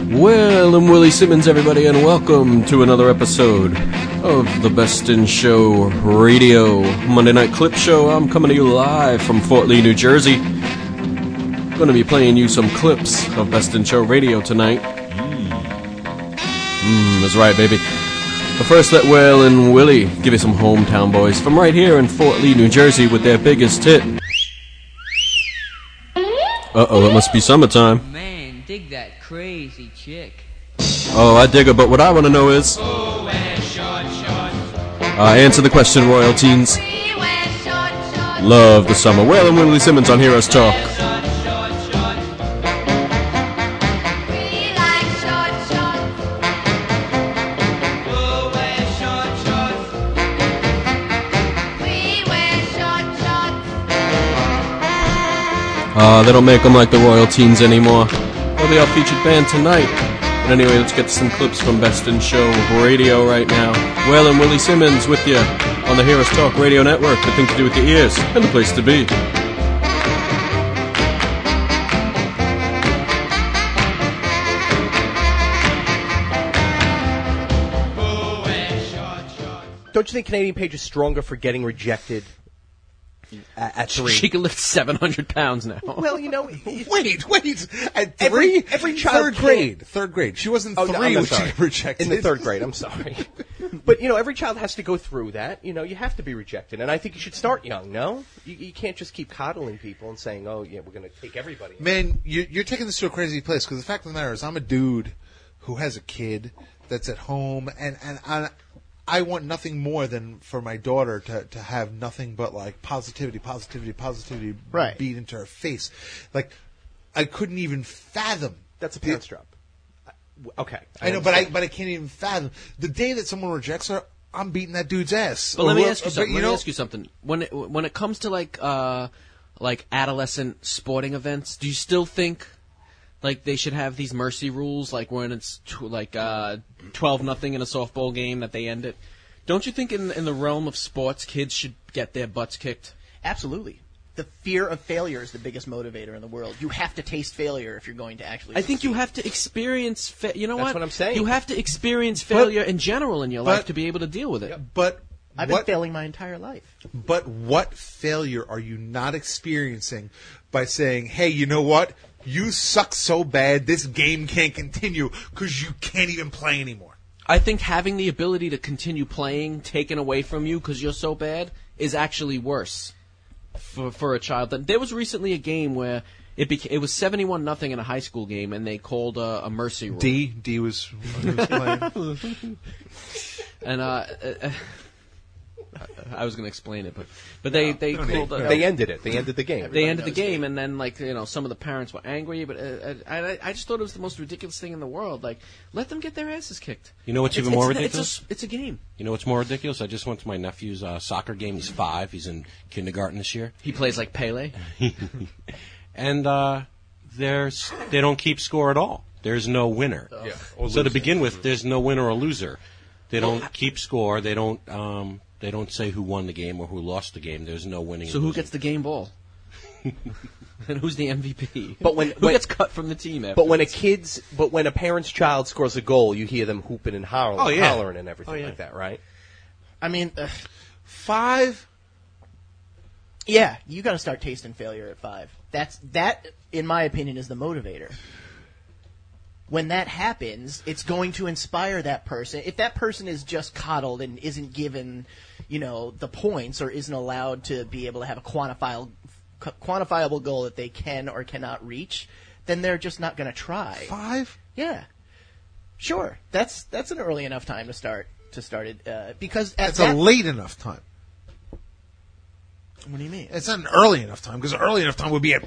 Well, I'm Willie Simmons, everybody, and welcome to another episode of the Best in Show Radio Monday Night Clip Show. I'm coming to you live from Fort Lee, New Jersey. Going to be playing you some clips of Best in Show Radio tonight. That's right, baby. But first, let Will and Willie give you some hometown boys from right here in Fort Lee, New Jersey with their biggest hit. Uh-oh, it must be summertime. Man, dig that crazy chick. Oh, I dig her, but what I want to know is... answer the question, Royal Teens. Love the summer. Will and Willie Simmons on Heroes Talk. They don't make them like the Royal Teens anymore. They'll be our featured band tonight. But anyway, let's get some clips from Best in Show Radio right now. Will and Willie Simmons with you on the Heroes Talk Radio Network. The thing to do with your ears and the place to be. Don't you think Canadian Paige is stronger for getting rejected at 3? She can lift 700 pounds now. Well, you know... Wait. At 3? Every child... Third grade. She wasn't 3 when she got rejected. In the 3rd grade, I'm sorry. But, you know, every child has to go through that. You know, you have to be rejected. And I think you should start young, no? You can't just keep coddling people and saying, oh, yeah, we're going to take everybody. Man, you're taking this to a crazy place, because the fact of the matter is I'm a dude who has a kid that's at home, and I want nothing more than for my daughter to have nothing but like positivity right. beat into her face. Like, I couldn't even fathom. That's a parent's job. Okay. I know, but I can't even fathom. The day that someone rejects her, I'm beating that dude's ass. But let me ask you something. When it comes to like adolescent sporting events, do you still think like they should have these mercy rules, like when it's 12-0 in a softball game that they end it? Don't you think in the realm of sports, kids should get their butts kicked? Absolutely. The fear of failure is the biggest motivator in the world. You have to taste failure if you're going to actually succeed. I think you have to experience you know That's what I'm saying. You have to experience failure in general in your life to be able to deal with it. But I've been failing my entire life. But what failure are you not experiencing by saying, hey, you know what? You suck so bad, this game can't continue because you can't even play anymore. I think having the ability to continue playing taken away from you because you're so bad is actually worse for a child. There was recently a game where it was 71-0 in a high school game, and they called a mercy rule. D was playing. And I was going to explain it, but they called They ended it. They ended the game. They ended the game, and then some of the parents were angry. But I just thought it was the most ridiculous thing in the world. Like, let them get their asses kicked. You know what's even more ridiculous? It's a game. You know what's more ridiculous? I just went to my nephew's soccer game. He's 5. He's in kindergarten this year. He plays like Pele. And they don't keep score at all. There's no winner. Yeah. So to begin with, there's no winner or loser. They don't keep score. They don't say who won the game or who lost the game. There's no winning. So who gets the game ball? And who's the MVP? But who gets cut from the team after? But when a parent's child scores a goal, you hear them hooping and hollering and everything like that, right? I mean, 5? Yeah, you got to start tasting failure at 5. That, in my opinion, is the motivator. When that happens, it's going to inspire that person. If that person is just coddled and isn't given, the points or isn't allowed to be able to have a quantifiable goal that they can or cannot reach, then they're just not going to try. 5? Yeah, sure. That's an early enough time to start it because it's a late enough time. What do you mean? It's not an early enough time, because early enough time would be at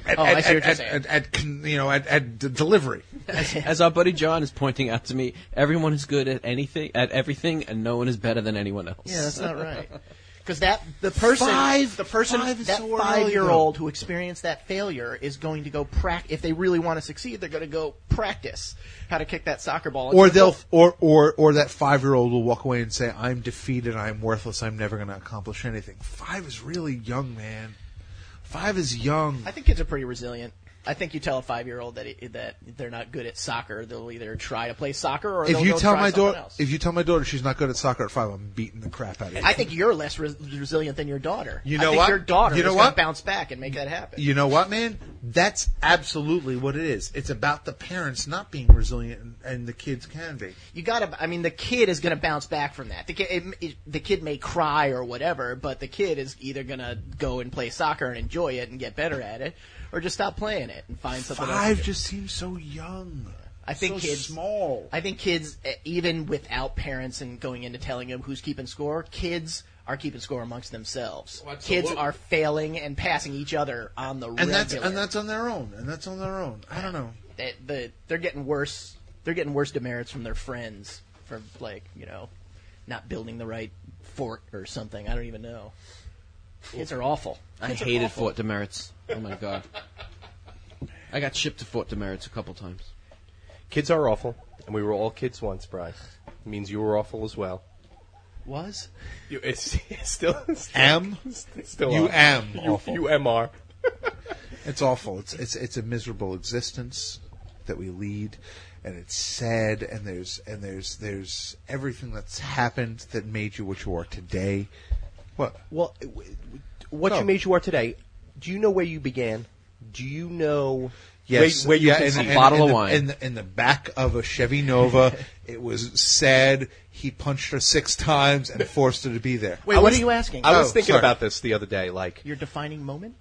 delivery. As our buddy John is pointing out to me, everyone is good at everything, and no one is better than anyone else. Yeah, that's not right. Because that that 5-year-old who experienced that failure is going to go if they really want to succeed, they're going to go practice how to kick that soccer ball. Or they'll or that 5-year-old will walk away and say, "I'm defeated. I'm worthless. I'm never going to accomplish anything." 5 is really young, man. 5 is young. I think kids are pretty resilient. I think you tell a 5-year-old that they're not good at soccer, they'll either try to play soccer or If they'll you go tell try my something daughter, else. if you tell my daughter she's not good at soccer at 5, I'm beating the crap out of you. I think you're less resilient than your daughter. You I know think what? Your daughter You know is going what? to bounce back and make that happen. You know what, man? That's absolutely what it is. It's about the parents not being resilient, and the kids can be. You gotta. I mean, the kid is going to bounce back from that. The kid may cry or whatever, but the kid is either going to go and play soccer and enjoy it and get better at it, or just stop playing it and find something else. 5 to do. just seems so young. I think so kids small. I think kids, even without parents and going into telling them who's keeping score, kids are keeping score amongst themselves. Kids are failing and passing each other on the regular. And that's on their own. I don't know. They're getting worse. They're getting worse demerits from their friends for not building the right fort or something. I don't even know. Kids are awful. I hated Fort Demerits. Oh my god. I got shipped to Fort Demerits a couple times. Kids are awful, and we were all kids once, Bryce. It means you were awful as well. Was? It's still Am? still You are. am awful. You MR. It's awful. It's a miserable existence that we lead, and it's sad. And there's everything that's happened that made you what you are today. What? Well, what you made you are today. Do you know where you began? Do you know Yes, where you yeah, conceived? a bottle of wine. in the back of a Chevy Nova. It was sad. He punched her 6 times and forced her to be there. Wait, what are you asking? I was Oh, thinking sorry. about this the other day. Like Your defining moment?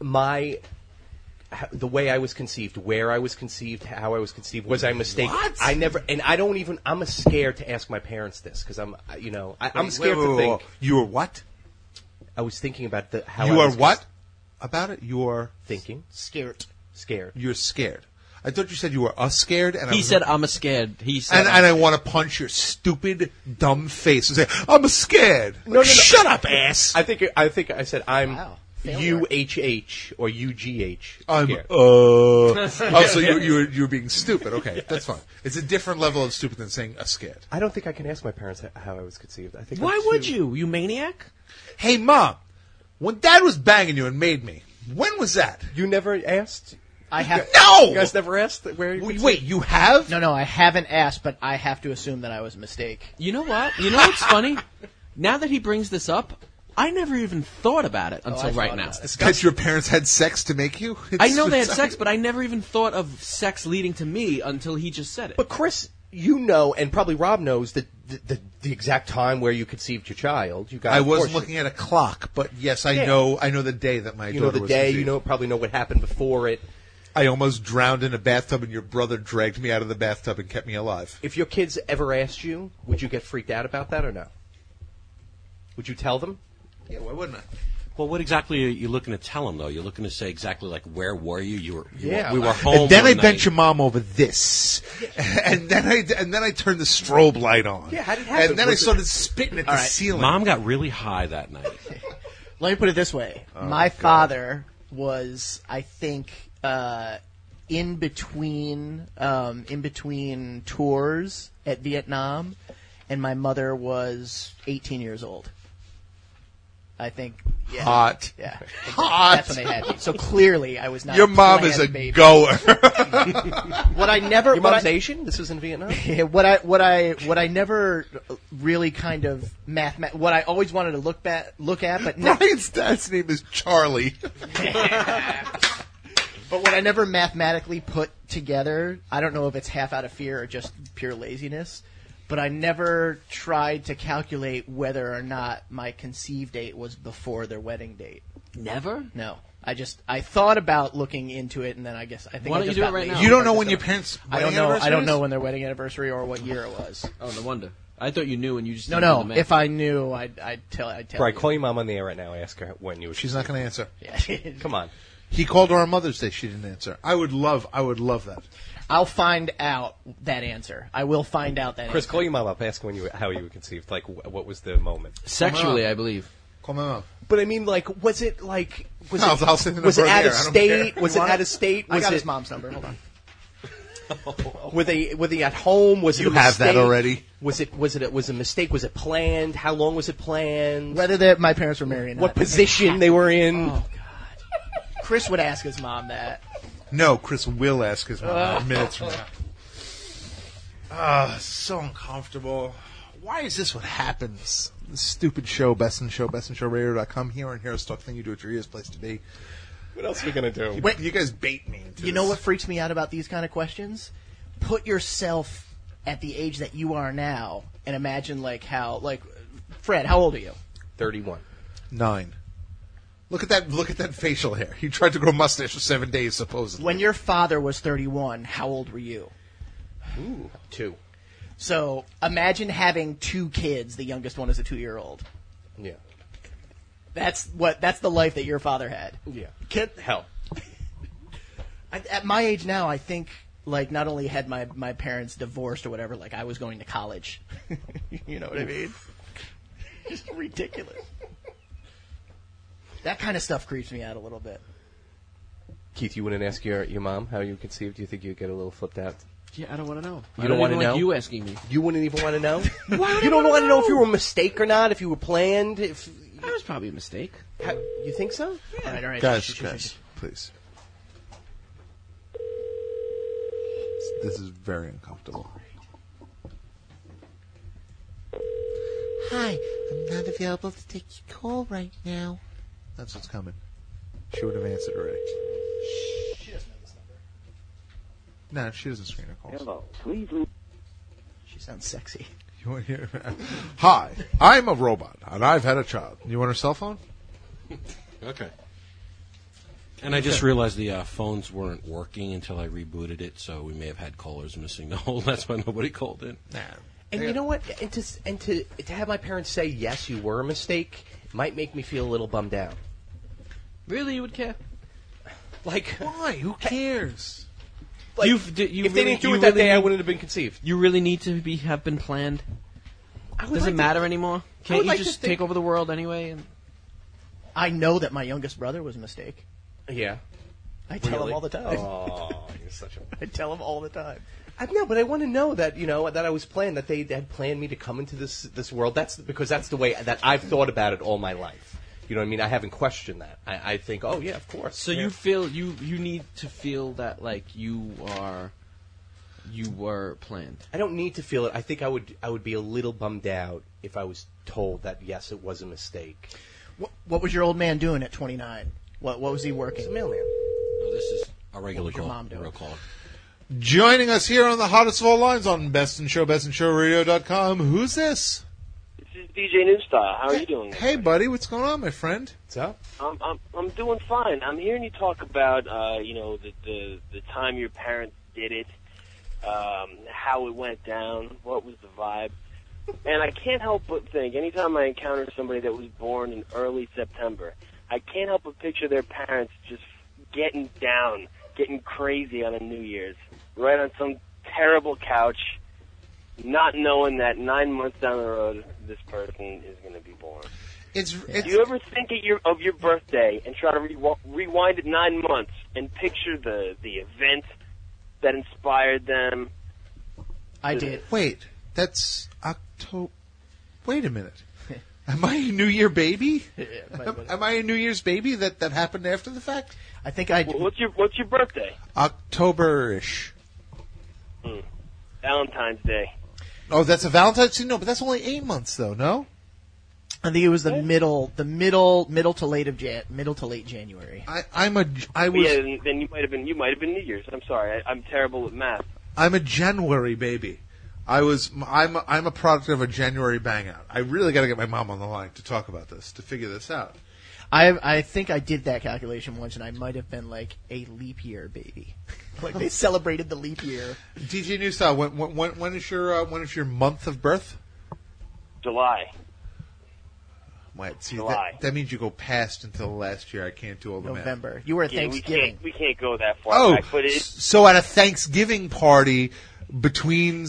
the way I was conceived, where I was conceived, how I was conceived. Was I mistaken? What? I never, and I don't even. I'm scared to ask my parents this because I'm scared to think. You were what? I was thinking about how You I are was what about it? You are thinking, Scared. scared. you're scared. I thought you said you were scared, and I He was said, "I'm a scared." He said, and I want to punch your stupid, dumb face and say, "I'm scared." No. Shut up, ass. I think I said I'm Wow. Failure. UHH or UGH. I'm scared. oh, so you're being stupid. Okay, that's fine. It's a different level of stupid than saying scared. I don't think I can ask my parents how I was conceived. I think. "Why I'm would too- you maniac?" Hey, Mom, when Dad was banging you and made me, when was that? You never asked. I have. No. You guys never asked where. You Wait, you have? No, I haven't asked, but I have to assume that I was a mistake. You know what? You know what's funny? Now that he brings this up, I never even thought about it until I right thought now. about it. That your parents had sex to make you? I know they had sex, but I never even thought of sex leading to me until he just said it. But Chris, you know, and probably Rob knows that the exact time where you conceived your child. You got. I of course, wasn't looking at a clock, but yes, I know the day that my You know daughter the was day. conceived. You probably know what happened before it. I almost drowned in a bathtub, and your brother dragged me out of the bathtub and kept me alive. If your kids ever asked you, would you get freaked out about that or no? Would you tell them? Yeah, why wouldn't I? Well, what exactly are you looking to tell them, though? You're looking to say exactly like, where were you? Yeah. We were home. And then one I bent night. your mom over this, and then I turned the strobe light on. Yeah, how did it happen? And then I Was it- started spitting at the All right. ceiling. Mom got really high that night. Let me put it this way: my father was, I think, in between tours at Vietnam, and my mother was 18 years old. I think. Yeah. Hot. Yeah. Hot. That's when they had me. So clearly, I was not. Your mom is a planned baby. goer. What I never. Your what mom's I- Asian. This was in Vietnam. what I never really kind of what I always wanted to look at, but Brian's dad's name is Charlie. but what I never mathematically put together, I don't know if it's half out of fear or just pure laziness, but I never tried to calculate whether or not my conceived date was before their wedding date. Never? No. I thought about looking into it, and then I think Why I don't just you do got it right lazy. now? You don't know when your parents' I don't wedding know. anniversary I don't is? know when their wedding anniversary or what year it was. Oh, no wonder. I thought you knew and you just No, didn't do no. the math. If I knew, I'd tell Right, you. call your mom on the air right now. Ask her when you were. She's not going to answer. Yeah. Come on. He called her on Mother's Day. She didn't answer. I would love that. I'll find out that answer. I will find out that Chris, answer. call your mom up. Ask her how you were conceived. Like, what was the moment? Sexually, I believe. Call my mom. But I mean, like, was it like? Was I'll send the was it number out there. of I don't state? care. Was it out of state? I Was got it? his mom's number. Hold on. Were they at home? Was it? You a have that mistake? already. Was it a mistake? Was it planned? How long was it planned? Whether my parents were married or not. What position they were in? Oh God. Chris would ask his mom that. No, Chris will ask his mom minutes from now. So uncomfortable. Why is this what happens? This stupid show, Best in Show, bestinshowradio.com. Here on Heroes Talk Thing, you do it your ears place to be. What else are we going to do? Wait, you guys bait me into You know this. what freaks me out about these kind of questions? Put yourself at the age that you are now and imagine Fred, how old are you? 31. 9. Look at that facial hair. He tried to grow a mustache for 7 days, supposedly. When your father was 31, how old were you? Ooh, 2. So imagine having 2 kids. The youngest one is a 2-year-old. Yeah. That's the life that your father had. Yeah. Hell. At my age now, I think not only had my parents divorced or whatever, I was going to college. You know what I mean? Just ridiculous. That kind of stuff creeps me out a little bit. Keith, you wouldn't ask your mom how you conceived? Do you think you'd get a little flipped out? Yeah, I don't want to know. You don't want to know? You asking me? You wouldn't even want to know? You don't want to know if you were a mistake or not, if you were planned? If That was probably a mistake. you think so? All right. Guys, please. This is very uncomfortable. Hi, I'm not available to take your call right now. That's what's coming. She would have answered already. She doesn't know this number. No, she doesn't screen her calls. Hello, please leave. She sounds sexy. You want to hear? Hi, I'm a robot, and I've had a child. You want her cell phone? Okay. And I just realized the phones weren't working until I rebooted it, so we may have had callers missing the whole. That's why nobody called in. Nah. And you know what? And to have my parents say, yes, you were a mistake, might make me feel a little bummed out. Really, you would care? Why? Who cares? If they didn't do it that day, I wouldn't have been conceived. You really need to have been planned. Does it matter anymore? Can't you just take over the world anyway? And I know that my youngest brother was a mistake. Yeah. I tell him all the time. Oh, you're such a... I tell him all the time. No, but I want to know that, that I was planned, that they had planned me to come into this world. Because that's the way that I've thought about it all my life. You know what I mean? I haven't questioned that. I think, oh, yeah, of course. so you feel you need to feel that you were planned. I don't need to feel it. I think I would be a little bummed out if I was told that, yes, it was a mistake. What was your old man doing at 29? What was he working? He's a mailman. No, this is a regular was your call. mom doing? Real call. Joining us here on the hottest of all lines on Best in Show, bestinshowradio.com. Who's this? This is DJ Newstar. How are you doing? Hey, buddy, what's going on, my friend? What's up? I'm doing fine. I'm hearing you talk about the time your parents did it, how it went down, what was the vibe, and I can't help but think anytime I encounter somebody that was born in early September, I can't help but picture their parents just getting down, getting crazy on a New Year's, right on some terrible couch, not knowing that 9 months down the road this person is going to be born. Do you ever think of your birthday and try to rewind it 9 months and picture the event that inspired them? I did. Wait, that's October. Wait a minute. Am I a New Year baby? Am I a New Year's baby that happened after the fact? I think I did. What's your birthday? October-ish. Valentine's Day. Oh, that's a Valentine's Day? No, but that's only 8 months, though, no? I think it was the middle to late January. Yeah, then you might have been New Year's. I'm sorry, I'm terrible with math. I'm a January baby. I'm a product of a January bang out. I really got to get my mom on the line to talk about this, to figure this out. I think I did that calculation once, and I might have been a leap year baby. They celebrated the leap year. DJ Newstyle, when is your month of birth? July. Wait, see, July. that means you go past until last year. I can't do all the math. November. You were at Thanksgiving. We can't go that far back. But so at a Thanksgiving party between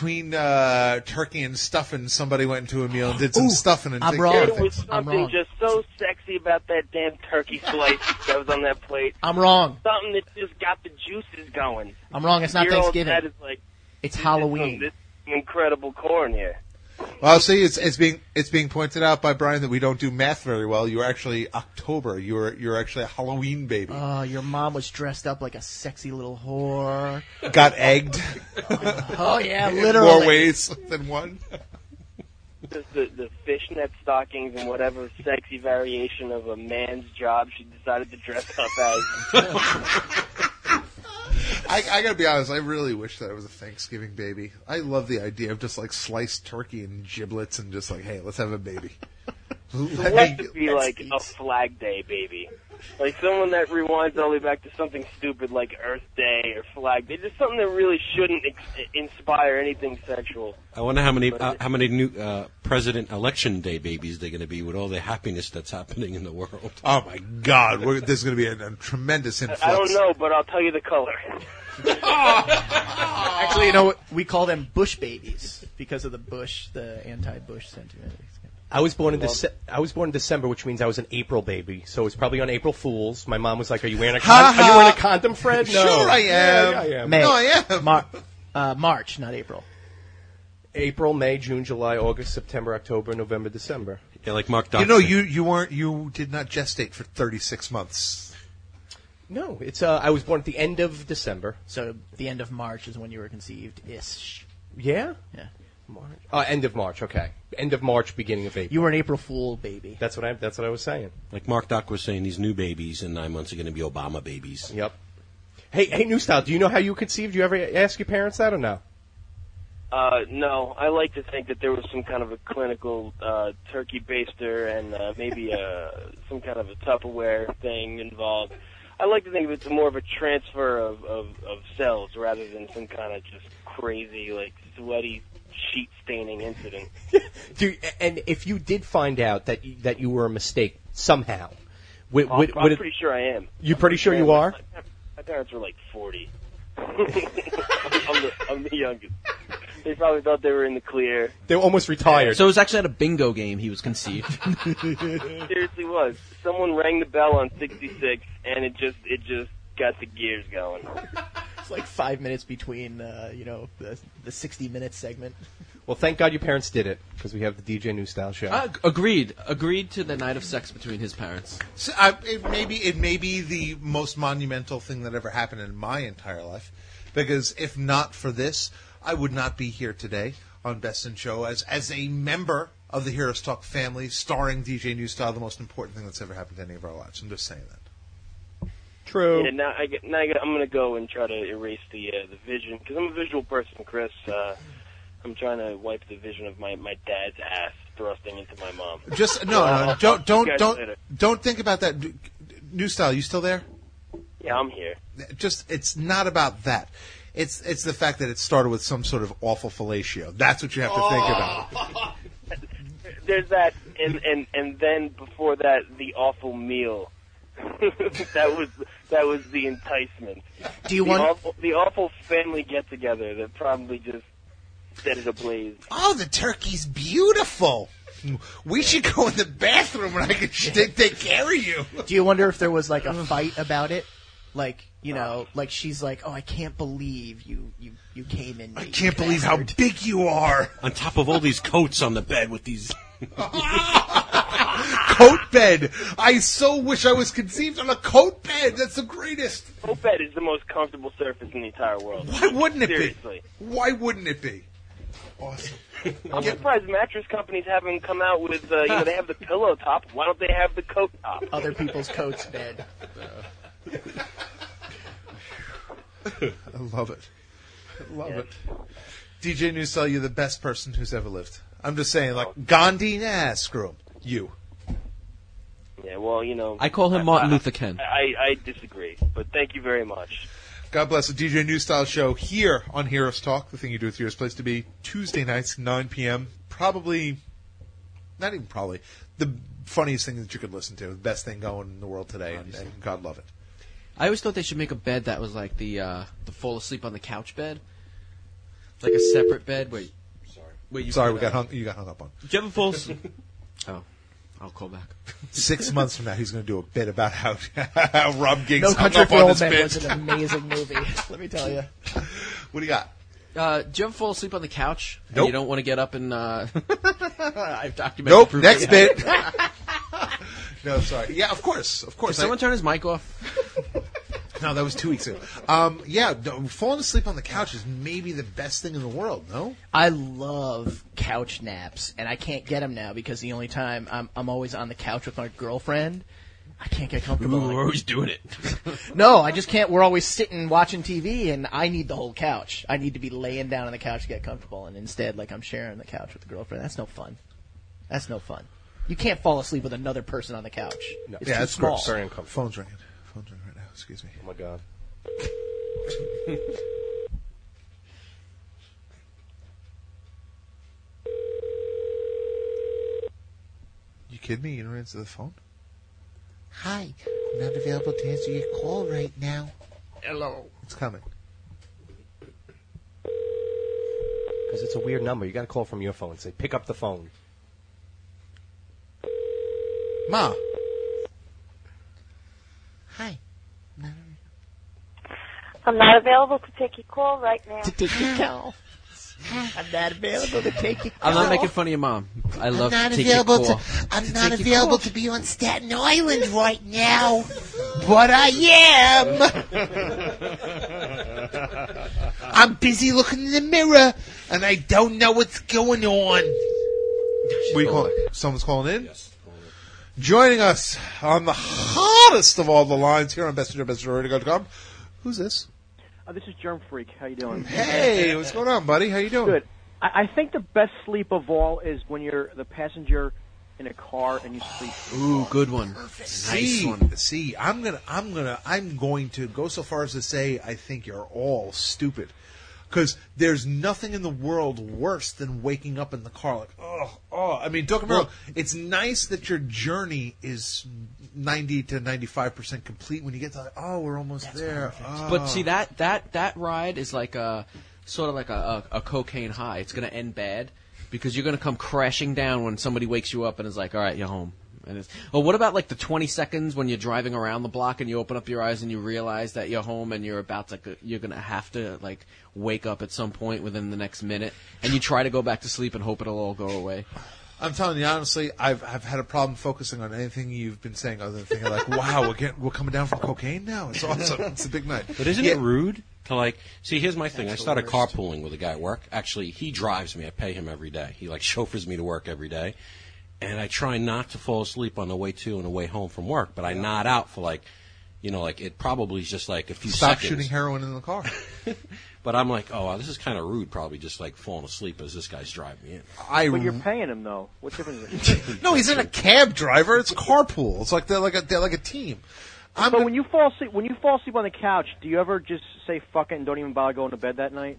turkey and stuffing, somebody went into a meal and did some stuffing and took care of there was things. something just so sexy about that damn turkey slice that was on that plate. I'm wrong. Something that just got the juices going. I'm wrong. It's not Your old Thanksgiving. dad is like, It's Halloween. This incredible corn here. Well, see, it's being pointed out by Brian that we don't do math very well. You're actually October. You're actually a Halloween baby. Oh, your mom was dressed up like a sexy little whore. Got egged. Oh yeah, in literally. more ways than one. Just the fishnet stockings and whatever sexy variation of a man's job she decided to dress up as. I gotta be honest, I really wish that I was a Thanksgiving baby. I love the idea of just like sliced turkey and giblets and just like, hey, let's have a baby. Let it be like a Flag Day baby. Like someone that rewinds all the way back to something stupid like Earth Day or Flag Day. Just something that really shouldn't inspire anything sexual. I wonder how many new President Election Day babies they're going to be with all the happiness that's happening in the world. Oh my God, there's going to be a tremendous influx. I don't know, but I'll tell you the color. Actually, you know what? We call them Bush babies because of the anti-Bush sentiment. I was born in December, which means I was an April baby. So it was probably on April Fools. My mom was like, "Are you wearing a condom, Fred?" No. Sure, I am. Yeah, I am. May. No, I am. March, not April. April, May, June, July, August, September, October, November, December. Yeah, like Mark Dodson. You did not gestate for 36 months. No, it's I was born at the end of December. So the end of March is when you were conceived. Ish. Yeah. Yeah. March. End of March. Okay. End of March, beginning of April. You were an April Fool baby. That's what I was saying. Like Mark Doc was saying, these new babies in 9 months are going to be Obama babies. Yep. Hey, New Style, do you know how you conceived? Do you ever ask your parents that or no? No. I like to think that there was some kind of a clinical turkey baster and maybe some kind of a Tupperware thing involved. I like to think of it as more of a transfer of cells rather than some kind of just crazy, like, sweaty sheet staining incident. And if you did find out that you were a mistake somehow, I'm pretty sure I am. You pretty sure you are? My parents were like 40. I'm the youngest. They probably thought they were in the clear. They were almost retired. So it was actually at a bingo game he was conceived. Seriously was. Someone rang the bell on 66, and it just got the gears going. It's like 5 minutes between, the 60-minute segment. Well, thank God your parents did it, because we have the DJ New Style show. Agreed to the night of sex between his parents. So, it may be the most monumental thing that ever happened in my entire life, because if not for this, I would not be here today on Best in Show as a member of the Heroes Talk family, starring DJ New Style, the most important thing that's ever happened to any of our lives. I'm just saying that. True. Yeah, now I'm going to go and try to erase the vision, because I'm a visual person, Chris. I'm trying to wipe the vision of my dad's ass thrusting into my mom. Just don't think about that. New Style, you still there? Yeah, I'm here. It's not about that. It's the fact that it started with some sort of awful fellatio. That's what you have to think about. There's that, and then before that, the awful meal. that was the enticement. Do you want the awful family get together that probably just set it ablaze? Oh, the turkey's beautiful. We should go in the bathroom and I can take care of you. Do you wonder if there was like a fight about it? Like, like she's like, oh, I can't believe you came in. I can't believe how big you are. On top of all these coats on the bed with these... Coat bed. I so wish I was conceived on a coat bed. That's the greatest. Coat bed is the most comfortable surface in the entire world. Why wouldn't it Seriously. be? Why wouldn't it be? Awesome. I'm surprised mattress companies haven't come out with, they have the pillow top. Why don't they have the coat top? Other people's coats bed. I love it. I love it. DJ New Style, you're the best person who's ever lived. I'm just saying, like, Gandhi, screw him. You. Yeah, well, I call him Martin Luther King. I disagree, but thank you very much. God bless the DJ New Style show here on Heroes Talk, the thing you do with Heroes Place to be, Tuesday nights, 9 p.m. Probably, not even probably, the funniest thing that you could listen to, the best thing going in the world today, and God love it. I always thought they should make a bed that was like the fall asleep on the couch bed, like a separate bed where. You got hung up on. Did you ever fall asleep? Oh, I'll call back. 6 months from now, he's going to do a bit about how Rob Giggs No hung Country up for on Old this Men bit. was an amazing movie. Let me tell you. What do you got? Do you ever fall asleep on the couch? And Nope. you don't want to get up and. I've documented. Nope. proof Next that- bit. No, sorry. Yeah, of course. Did someone turn his mic off? No, that was 2 weeks ago. Falling asleep on the couch is maybe the best thing in the world. No. I love couch naps, and I can't get them now because the only time I'm always on the couch with my girlfriend. I can't get comfortable. Ooh, we're always doing it. No, I just can't. We're always sitting watching TV, and I need the whole couch. I need to be laying down on the couch to get comfortable, and instead, like, I'm sharing the couch with the girlfriend. That's no fun. That's no fun. You can't fall asleep with another person on the couch. No. It's Yeah, too that's small. Very uncomfortable. Phone's ringing. Phone's ringing right now. Excuse me. Oh my god. You kidding me? You don't answer the phone? Hi, I'm not available to answer your call right now. Hello. It's coming. Because it's a weird number. You got to call from your phone. Say, pick up the phone. Ma. Hi. I'm not available to take your call right now. To take your call. I'm not available to take your call. I'm not making fun of your mom. I love I'm not to take your available call. I'm not available to be on Staten Island right now, but I am. I'm busy looking in the mirror, and I don't know what's going on. What are you calling? Someone's calling in? Yes. Joining us on the hottest of all the lines here on BestRadio.com. Who's this? This is Germ Freak. How you doing? Hey, what's going on, buddy? How you doing? Good. I think the best sleep of all is when you're the passenger in a car and you sleep. Ooh, good one. Nice one. See, I'm going to go so far as to say I think you're all stupid. Because there's nothing in the world worse than waking up in the car like, oh. I mean, don't get me wrong. It's nice that your journey is 90 to 95% complete when you get to like, oh, we're almost there. Oh. But see, that ride is like a sort of like a cocaine high. It's going to end bad because you're going to come crashing down when somebody wakes you up and is like, all right, you're home. And it's, well, what about like the 20 seconds when you're driving around the block and you open up your eyes and you realize that you're home and you're about to, you're going to have to like wake up at some point within the next minute and you try to go back to sleep and hope it'll all go away? I'm telling you honestly, I've had a problem focusing on anything you've been saying other than thinking like, wow, we're coming down from cocaine now. It's awesome. It's a big night. But isn't it rude to like? See, here's my thing. I started carpooling with a guy at work. Actually, he drives me. I pay him every day. He like chauffeurs me to work every day, and I try not to fall asleep on the way to and the way home from work. But I nod out for like, you know, like it probably is just like a few Stop seconds. shooting heroin in the car. But I'm like, oh, wow, this is kind of rude. Probably just like falling asleep as this guy's driving me in. But you're paying him though. What difference is it? No, he's in a cab driver. It's carpool. It's like they're like a team. But when you fall asleep on the couch, do you ever just say fuck it and don't even bother going to bed that night?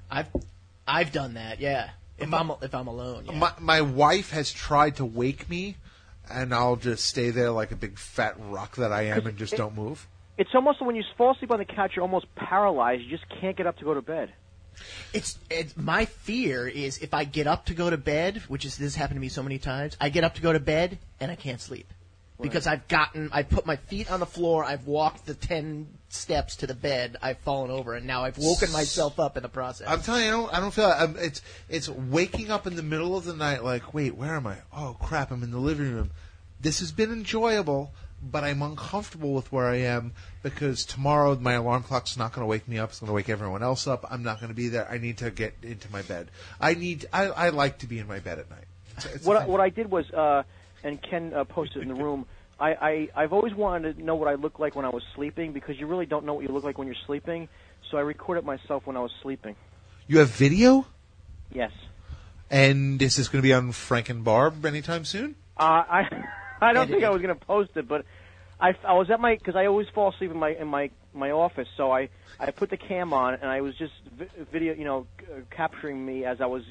I've done that. Yeah. If I'm alone. Yeah. My wife has tried to wake me, and I'll just stay there like a big fat rock that I am and just don't move. It's almost when you fall asleep on the couch, you're almost paralyzed. You just can't get up to go to bed. It's my fear is if I get up to go to bed, which is this happened to me so many times. I get up to go to bed and I can't sleep because I put my feet on the floor. I've walked the 10 steps to the bed. I've fallen over and now I've woken myself up in the process. I'm telling you, I don't feel it's waking up in the middle of the night like, wait, where am I? Oh crap, I'm in the living room. This has been enjoyable, but I'm uncomfortable with where I am because tomorrow my alarm clock's not going to wake me up. It's going to wake everyone else up. I'm not going to be there. I need to get into my bed. I like to be in my bed at night. It's what I did was, and Ken posted in the room, I've always wanted to know what I look like when I was sleeping because you really don't know what you look like when you're sleeping. So I recorded myself when I was sleeping. You have video? Yes. And is this going to be on Frank and Barb anytime soon? I don't think I was going to post it, but I was at because I always fall asleep in my office, so I put the cam on and I was just video, capturing me as I was,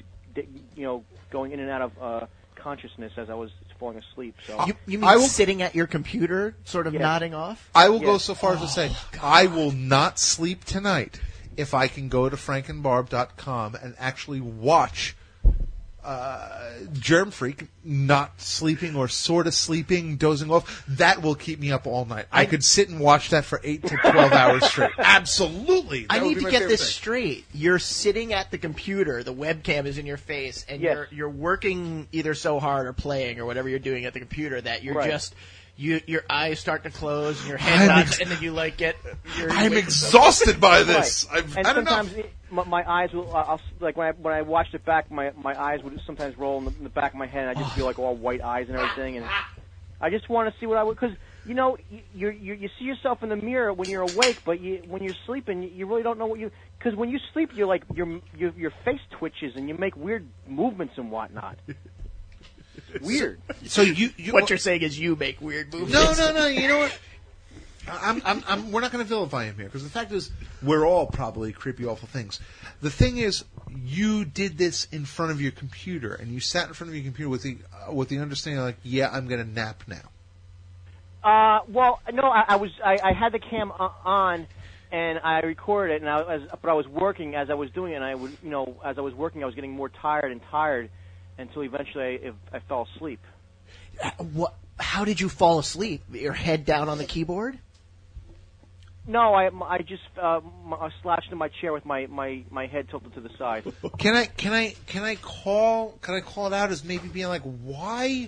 going in and out of consciousness as I was falling asleep. So you mean sitting at your computer, sort of nodding off? I will go so far as to say I will not sleep tonight if I can go to frankandbarb.com and actually watch Germ Freak, not sleeping or sort of sleeping, dozing off, that will keep me up all night. I could sit and watch that for 8 to 12 hours straight. Absolutely. I That would need be to my get favorite this thing. straight. You're sitting at the computer, the webcam is in your face, and Yes. you're working either so hard or playing or whatever you're doing at the computer that you're Right. just your eyes start to close and your head nods, and then you like get. I'm exhausted by this. Right. I've And had sometimes enough. my eyes will, I'll, like when I watched it back, my eyes would sometimes roll in the back of my head, and I just feel like all white eyes and everything, and I just want to see what I would, because you know you see yourself in the mirror when you're awake, but when you're sleeping, you really don't know what you, because when you sleep, you're like your face twitches and you make weird movements and whatnot. It's weird. So you What you're saying is you make weird movements. No. You know what? We're not going to vilify him here because the fact is, we're all probably creepy, awful things. The thing is, you did this in front of your computer, and you sat in front of your computer with the understanding, like, yeah, I'm going to nap now. Well, no, I had the cam on, and I recorded it, and but I was working as I was doing it, and as I was working, I was getting more tired and tired, until eventually I fell asleep. What? How did you fall asleep? Your head down on the keyboard? No, I just I slouched in my chair with my head tilted to the side. Can I call it out as maybe being like, why?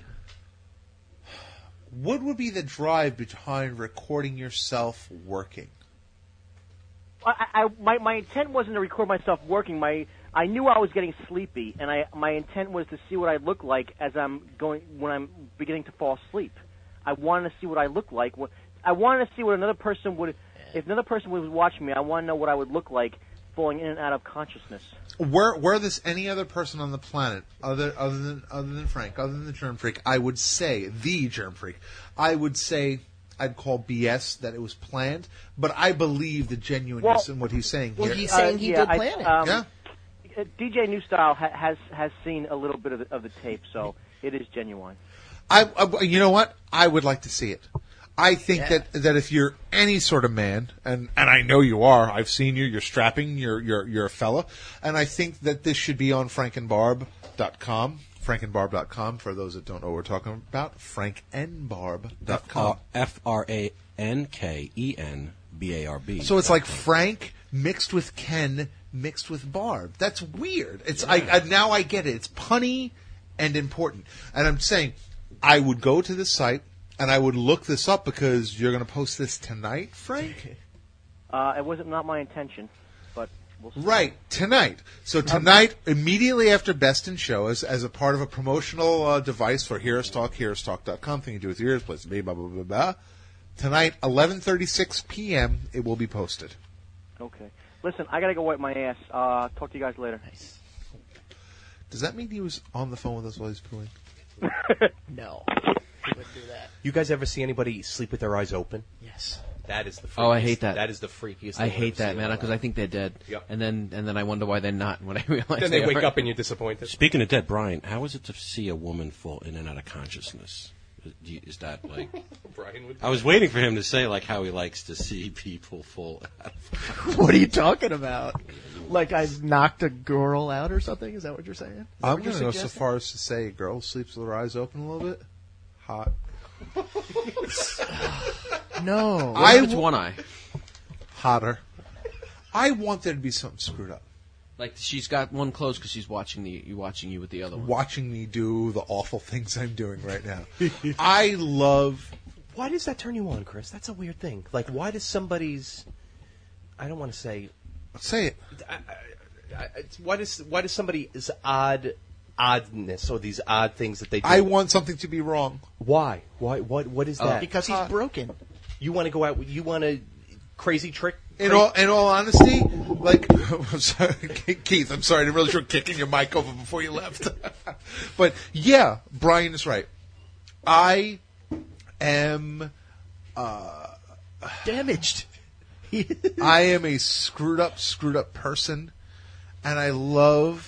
What would be the drive behind recording yourself working? My intent wasn't to record myself working. I knew I was getting sleepy, and my intent was to see what I look like when I'm beginning to fall asleep. I wanted to see what I look like. I wanted to see what another person would. If another person was watching me, I want to know what I would look like falling in and out of consciousness. Were this any other person on the planet other than Frank, other than the Germ Freak, I would say the Germ Freak. I would say I'd call BS that it was planned, but I believe the genuineness in what he's saying here. Well, he's saying he did plan it. Yeah. DJ New Style has seen a little bit of the tape, so it is genuine. You know what? I would like to see it. I think that if you're any sort of man, and I know you are, I've seen you. You're strapping. You're a fella, and I think that this should be on frankandbarb.com. Frankandbarb.com for those that don't know what we're talking about. Frankandbarb.com. FrankEnBarb. So it's like Frank mixed with Ken mixed with Barb. That's weird. It's now I get it. It's punny and important. And I'm saying I would go to this site and I would look this up because you're going to post this tonight, Frank? It wasn't not my intention, but we'll see. Right, tonight. So tonight, immediately after Best in Show, as a part of a promotional device for Heroes Talk, HeroesTalk.com, thing you do with your ears, place blah, blah, blah, blah, blah. Tonight, 11:36 p.m., it will be posted. Okay. Listen, I got to go wipe my ass. Talk to you guys later. Nice. Does that mean he was on the phone with us while he's pooing? No. He wouldn't do that. You guys ever see anybody sleep with their eyes open? Yes. That is the freakiest. Oh, I hate that. That is the freakiest. I thing I've hate ever that, seen man, in my because life. I think they're dead. Yep. And then I wonder why they're not when I realize Then they wake are. up and you're disappointed. Speaking of dead, Brian, how is it to see a woman fall in and out of consciousness? Is that like? Brian would. I was waiting for him to say like how he likes to see people fall out of. What are you talking about? Like I've knocked a girl out or something? Is that what you're saying? Is that I'm what you're going to go so suggesting? far as to say a girl sleeps with her eyes open a little bit. Hot. No. What if it's one eye? Hotter. I want there to be something screwed up. Like she's got one closed because she's watching you with the other one. Watching me do the awful things I'm doing right now. I love... Why does that turn you on, Chris? That's a weird thing. Like, why does somebody's... I don't want to say... Say it. Why does somebody's oddness or these odd things that they do? I want something to be wrong. Why? What is that? Because he's broken. You want to go out... You want a crazy trick? In all honesty, like, I'm sorry, Keith, I'm sorry, I didn't really try kicking your mic over before you left. But yeah, Brian is right. I am Damaged. I am a screwed up person, and I love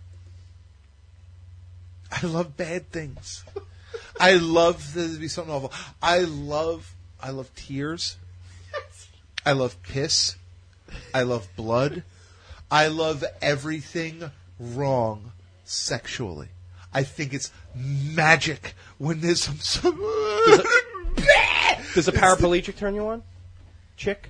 bad things. I love there to be something awful. I love tears. I love piss. I love blood. I love everything wrong sexually. I think it's magic when there's some Does a paraplegic turn you on? Chick?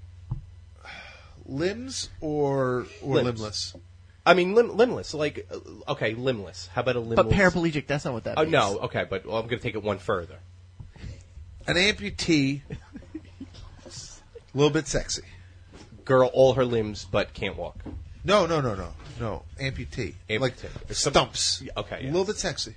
limbs or Limbs. limbless. I mean, limbless. Like, okay, limbless. How about a limbless? But paraplegic, that's not what that means. No, okay, but I'm going to take it one further. An amputee, a little bit sexy. Girl, all her limbs, but can't walk. No. Amputee. Like stumps. Okay, A yes. little bit sexy.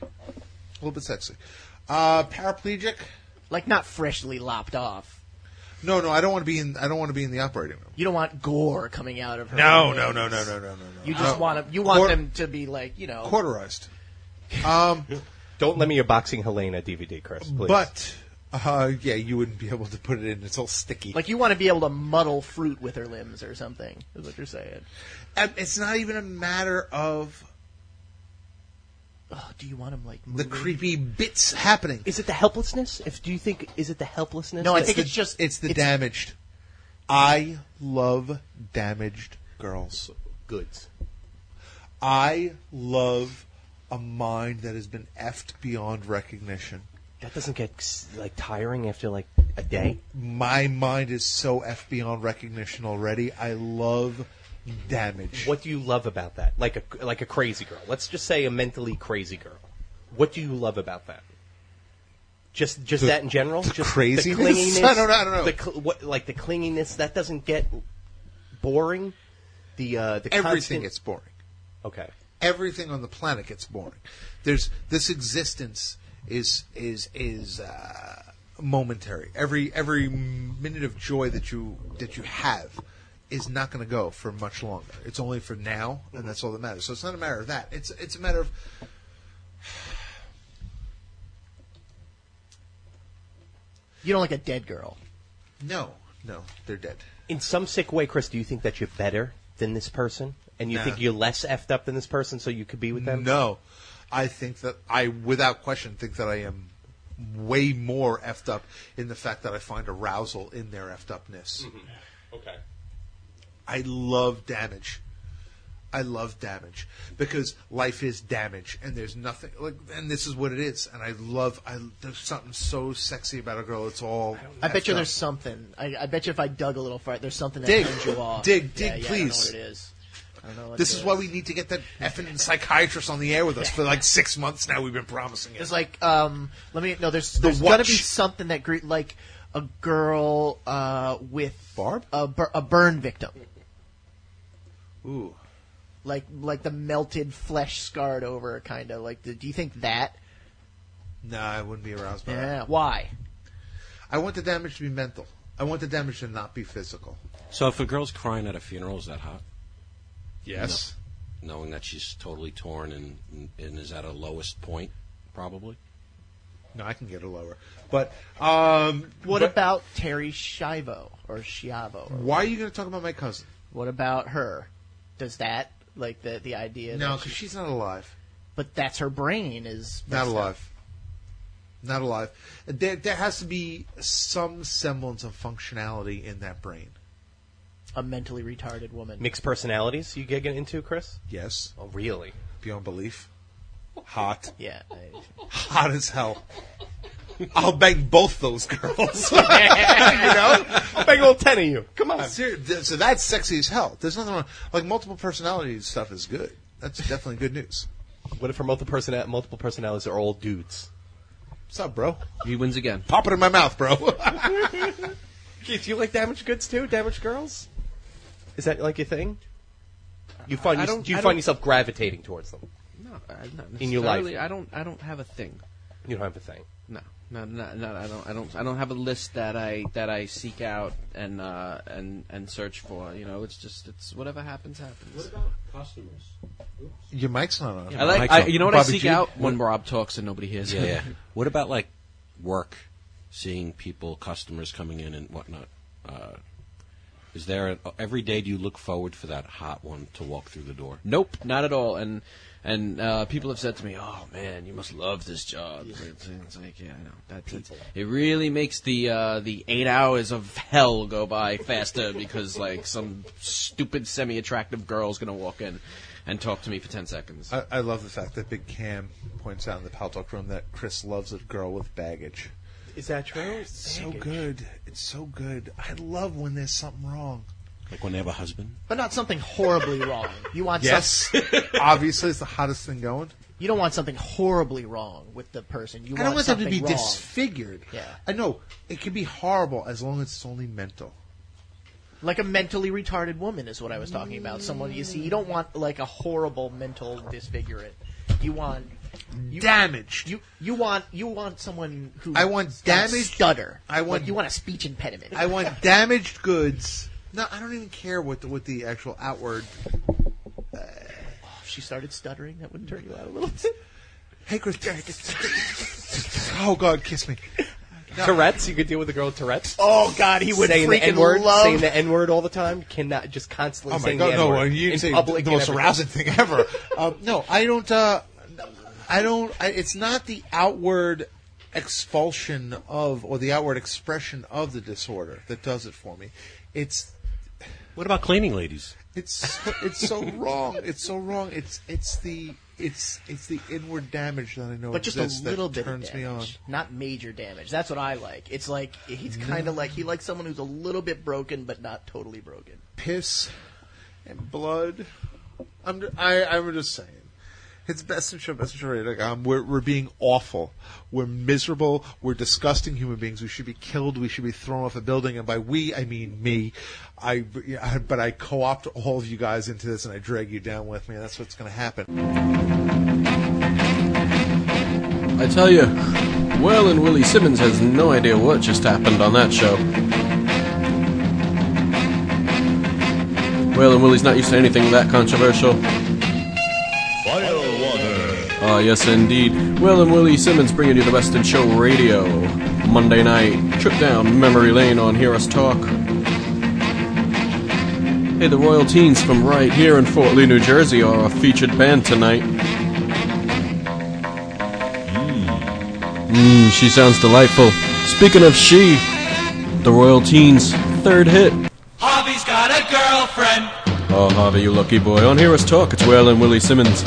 Paraplegic. Like not freshly lopped off. No. I don't want to be in the operating room. You don't want gore coming out of her. No. You just want them to be like, Cauterized. Don't let me your boxing Helena DVD, Chris, please. But yeah, you wouldn't be able to put it in. It's all sticky. like you want to be able to muddle fruit with her limbs or something. Is what you're saying. And it's not even a matter of Do you want them like the moving? creepy bits happening. Is it the helplessness? Is it the helplessness? No, I think it's the damaged. I love damaged girls. goods. I love a mind that has been effed beyond recognition. That doesn't get like tiring after like a day. My mind is so effed beyond recognition already. I love damage. What do you love about that? Like a crazy girl. Let's just say a mentally crazy girl. What do you love about that? Just that in general. Just craziness? The clinginess. I don't know. The clinginess that doesn't get boring. The Everything constant... gets boring. Okay. Everything on the planet gets boring. There's this existence is momentary. Every minute of joy that you have is not going to go for much longer. It's only for now, and that's all that matters. So it's not a matter of that. It's a matter of You don't like a dead girl. no, they're dead. In some sick way, Chris, do you think that you're better than this person, and you Nah. think you're less effed up than this person, so you could be with them? No, I think that I, without question, think that I am way more effed up in the fact that I find arousal in their effed upness. Okay. I love damage. Because life is damage, and there's nothing like, and this is what it is. And there's something so sexy about a girl. It's all. I bet you effed there's up. something. I bet you if I dug a little farther, there's something that Dig. turns you off. Dig, Yeah, please. I don't know what it is. I don't know what This it is why we need to get that effing psychiatrist on the air with us for like 6 months now. We've been promising it. There's like, there's The got to be Watch. something that like a girl with Barb? a burn victim, Ooh. like the melted flesh scarred over, kind of like. Do you think that? No, I wouldn't be aroused by that. Yeah. Why? I want the damage to be mental. I want the damage to not be physical. So if a girl's crying at a funeral, is that hot? Yes. Knowing that she's totally torn and is at a lowest point, probably. No, I can get it lower. But What about Terry Schiavo or Schiavo? Or why are you going to talk about my cousin? what about her? Does that like the idea? No, that because she's not alive. but that's her brain is Not messed up. alive. Not alive. There has to be some semblance of functionality in that brain. A mentally retarded woman. Mixed personalities you get into, Chris? Yes. Oh, really? Beyond belief. Hot. Yeah. Hot as hell. I'll bang both those girls. You know? I'll bang all 10 of you. Come on. So that's sexy as hell. There's nothing wrong. Like, multiple personality stuff is good. That's definitely good news. What if her multiple personalities are all dudes? What's up, bro? He wins again. Pop it in my mouth, bro. Keith, do you like damaged goods too? Damaged girls? Is that like your thing? Do you find yourself gravitating towards them? No, not In your life? necessarily. I don't have a thing. You don't have a thing. No. I don't have a list that I seek out and search for. You know, it's whatever happens. What about customers? Your mic's not on. You know what I Bobby seek G? out when Rob talks and nobody hears. Yeah. What about like work, seeing people, customers coming in and whatnot? Is there every day? Do you look forward for that hot one to walk through the door? Nope, not at all. And people have said to me, "Oh man, you must love this job." It's like, yeah, I know. It really makes the 8 hours of hell go by faster because like some stupid semi-attractive girl's gonna walk in and talk to me for 10 seconds. I love the fact that Big Cam points out in the Pal Talk room that Chris loves a girl with baggage. Is that true? It's so good. It's so good. I love when there's something wrong. Like when they have a husband? But not something horribly wrong. You want Yes. Obviously, it's the hottest thing going. You don't want something horribly wrong with the person. I don't want them to be wrong. disfigured. Yeah. I know. It can be horrible as long as it's only mental. Like a mentally retarded woman is what I was talking about. Someone you see, you don't want like a horrible mental disfigurement. You want damaged. You want someone who I want damaged stutter. I want you want a speech impediment. I want damaged goods. No, I don't even care what the actual outward. If she started stuttering, that wouldn't turn you out a little bit. Hey, Chris. Oh God, kiss me. No. Tourette's? You could deal with a girl with Tourette's? Oh, God, he would saying freaking the N-word, love... Saying the N-word all the time? Cannot just constantly saying the N-word. Oh, my God, no. You say public the most arousing thing ever. No, I don't... it's not the outward expulsion of, or the outward expression of the disorder that does it for me. It's... What about cleaning ladies? It's so wrong. It's so wrong. It's the inward damage that I know but just exists a little that bit turns of me on. damage, not major damage. That's what I like. It's like he's kind of like he likes someone who's a little bit broken, but not totally broken. Piss and blood. I'm just saying. It's best in show. Like, we're being awful. We're miserable. We're disgusting human beings. We should be killed. We should be thrown off a building. And by we, I mean me. But I co-opt all of you guys into this, and I drag you down with me. And that's what's going to happen. I tell you, Waylon Willie Simmons has no idea what just happened on that show. Waylon Willie's not used to anything that controversial. Ah, yes, indeed. Waylon Willie Simmons bringing you the best in show radio. Monday night, trip down memory lane on Hear Us Talk. Hey, the Royal Teens from right here in Fort Lee, New Jersey are a featured band tonight. She sounds delightful. Speaking of she, the Royal Teens' third hit. Harvey's got a girlfriend. Oh, Harvey, you lucky boy. On Hear Us Talk, it's Waylon Willie Simmons.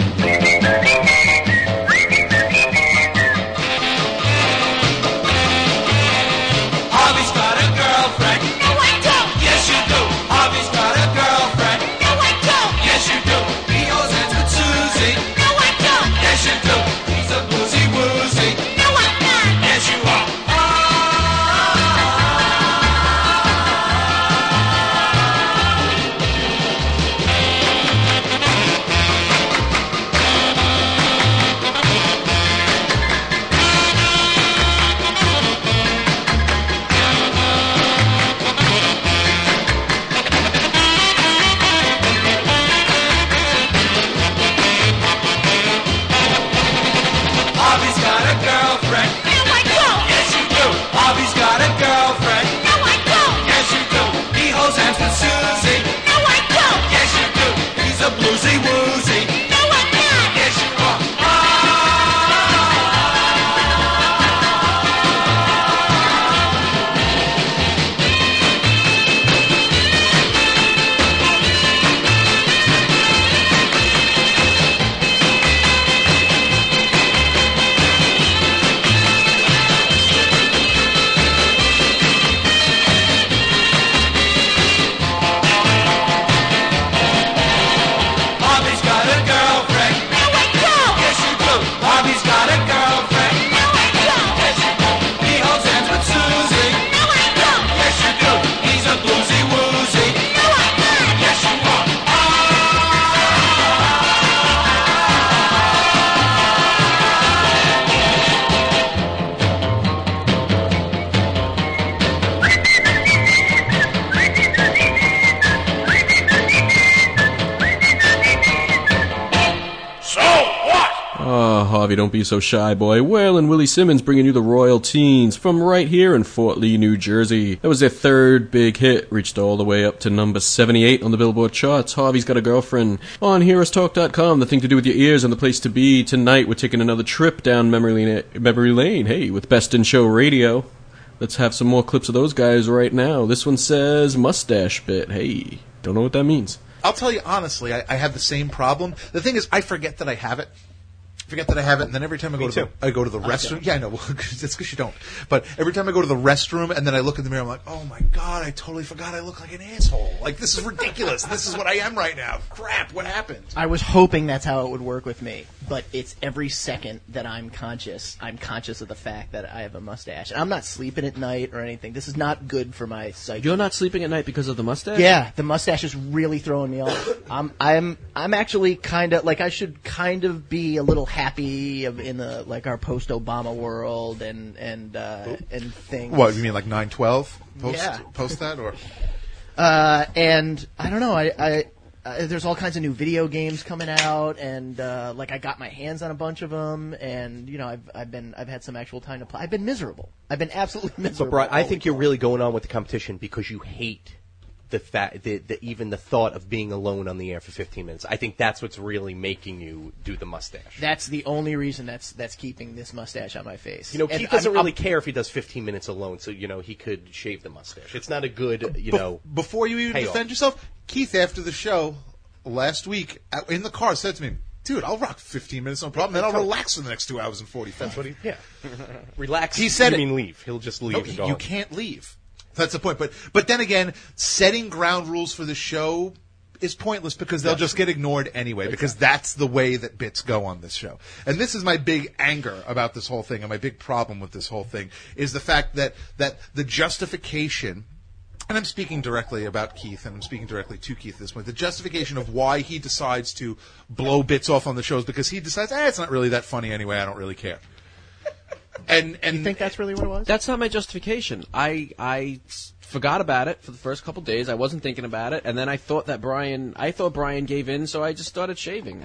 Harvey, don't be so shy, boy. Waylon Willie Simmons bringing you the Royal Teens from right here in Fort Lee, New Jersey. That was their third big hit, reached all the way up to number 78 on the Billboard charts. Harvey's Got a Girlfriend on HearUsTalk.com, the thing to do with your ears and the place to be. Tonight we're taking another trip down memory lane, hey, with Best in Show Radio. Let's have some more clips of those guys right now. This one says mustache bit. Hey, don't know what that means. I'll tell you honestly, I have the same problem. The thing is, I forget that I have it. And then every time I go to the restroom. Yeah, I know. It's because you don't. But every time I go to the restroom and then I look in the mirror, I'm like, oh my God, I totally forgot I look like an asshole. Like, this is ridiculous. This is what I am right now. Crap, what happened? I was hoping that's how it would work with me, but it's every second that I'm conscious of the fact that I have a mustache. And I'm not sleeping at night or anything. This is not good for my psyche. You're not sleeping at night because of the mustache? Yeah, the mustache is really throwing me off. I'm actually kind of like I should kind of be a little happy in the like our post-Obama world and things. What you mean, like 9/12? Post that or? And I don't know. I there's all kinds of new video games coming out, and like I got my hands on a bunch of them, and you know I've had some actual time to play. I've been miserable. I've been absolutely miserable. But Brian, I think you're really going on with the competition because you hate the fact that even the thought of being alone on the air for 15 minutes. I think that's what's really making you do the mustache. That's the only reason that's keeping this mustache on my face. You know, Keith doesn't really care if he does 15 minutes alone, so, you know, he could shave the mustache. It's not a good, you know... Before you even defend yourself, Keith, after the show last week, in the car, said to me, dude, I'll rock 15 minutes, no problem, then I'll relax for the next 2 hours and 45. That's what he... Yeah. Relax. He said you mean leave. He'll just leave and go You home. can't leave. That's the point. But then again, setting ground rules for the show is pointless because they'll just get ignored anyway, because that's the way that bits go on this show. And this is my big anger about this whole thing, and my big problem with this whole thing, is the fact that the justification, and I'm speaking directly about Keith, and I'm speaking directly to Keith at this point, the justification of why he decides to blow bits off on the shows, because he decides, it's not really that funny anyway, I don't really care. And you think that's really what it was? That's not my justification. I forgot about it for the first couple days. I wasn't thinking about it, and then I thought Brian gave in, so I just started shaving.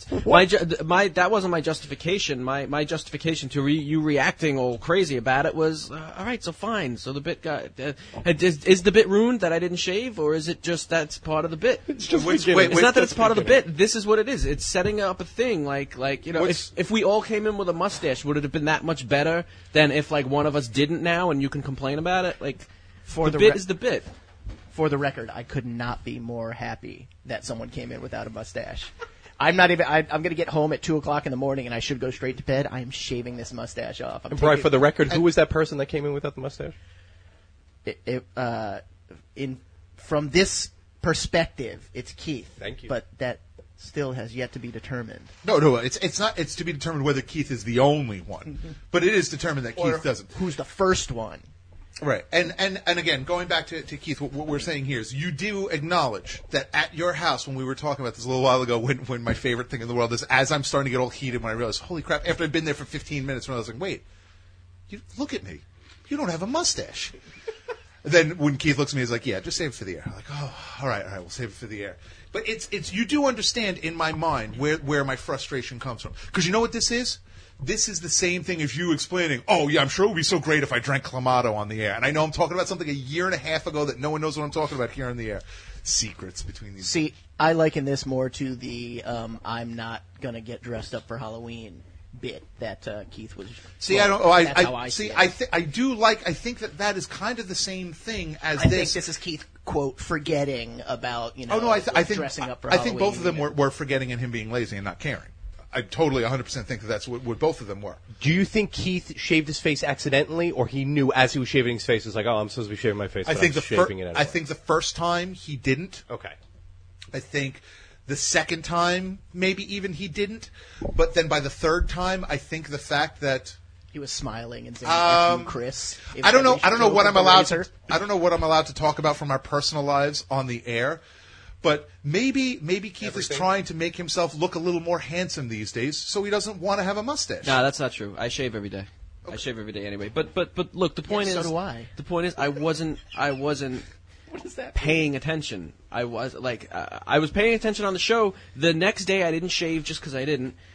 That wasn't my justification. My justification to you reacting all crazy about it was all right. So fine. So the bit got is the bit ruined that I didn't shave, or is it just that's part of the bit? It's just it's not that it's part of the bit. This is what it is. It's setting up a thing. Like you know, if we all came in with a mustache, would it have been that much better than if like one of us didn't now, and you can complain about it? Like. The bit is the bit. For the record, I could not be more happy that someone came in without a mustache. I'm not even. I'm going to get home at 2:00 in the morning, and I should go straight to bed. I am shaving this mustache off. And Brian, for the record, who was that person that came in without the mustache? From this perspective, it's Keith. Thank you. But that still has yet to be determined. No, it's not. It's to be determined whether Keith is the only one, but it is determined that Keith doesn't. Who's the first one? Right, and again, going back to Keith, what we're saying here is you do acknowledge that at your house, when we were talking about this a little while ago, when my favorite thing in the world is, as I'm starting to get all heated, when I realize, holy crap, after I've been there for 15 minutes, when I was like, wait, you look at me, you don't have a mustache. Then when Keith looks at me, he's like, yeah, just save it for the air. I'm like, oh, all right, we'll save it for the air. But it's you do understand in my mind where my frustration comes from, because you know what this is. This is the same thing as you explaining, oh, yeah, I'm sure it would be so great if I drank Clamato on the air. And I know I'm talking about something a year and a half ago that no one knows what I'm talking about here on the air. Secrets between these. See, I liken this more to the I'm not going to get dressed up for Halloween bit that Keith was. See, well, I don't. Oh, that's how I see. I think that is kind of the same thing as I think this is Keith quote forgetting about I think dressing up for I Halloween. think both of them were forgetting and him being lazy and not caring. I totally 100% think that's what both of them were. Do you think Keith shaved his face accidentally, or he knew as he was shaving his face, he was like, oh, I'm supposed to be shaving my face, but I'm shaving it anyway? I think the first time he didn't. Okay. I think the second time maybe even he didn't. But then by the third time, I think the fact that he was smiling and saying, F you, Chris. I don't know what I'm allowed to talk about from our personal lives on the air. But maybe Keith is trying to make himself look a little more handsome these days, so he doesn't want to have a mustache. No, that's not true. I shave every day. Okay. I shave every day anyway. But look, the point is. So do I. The point is, I wasn't. What does that paying attention. I was paying attention on the show. The next day, I didn't shave just because I didn't.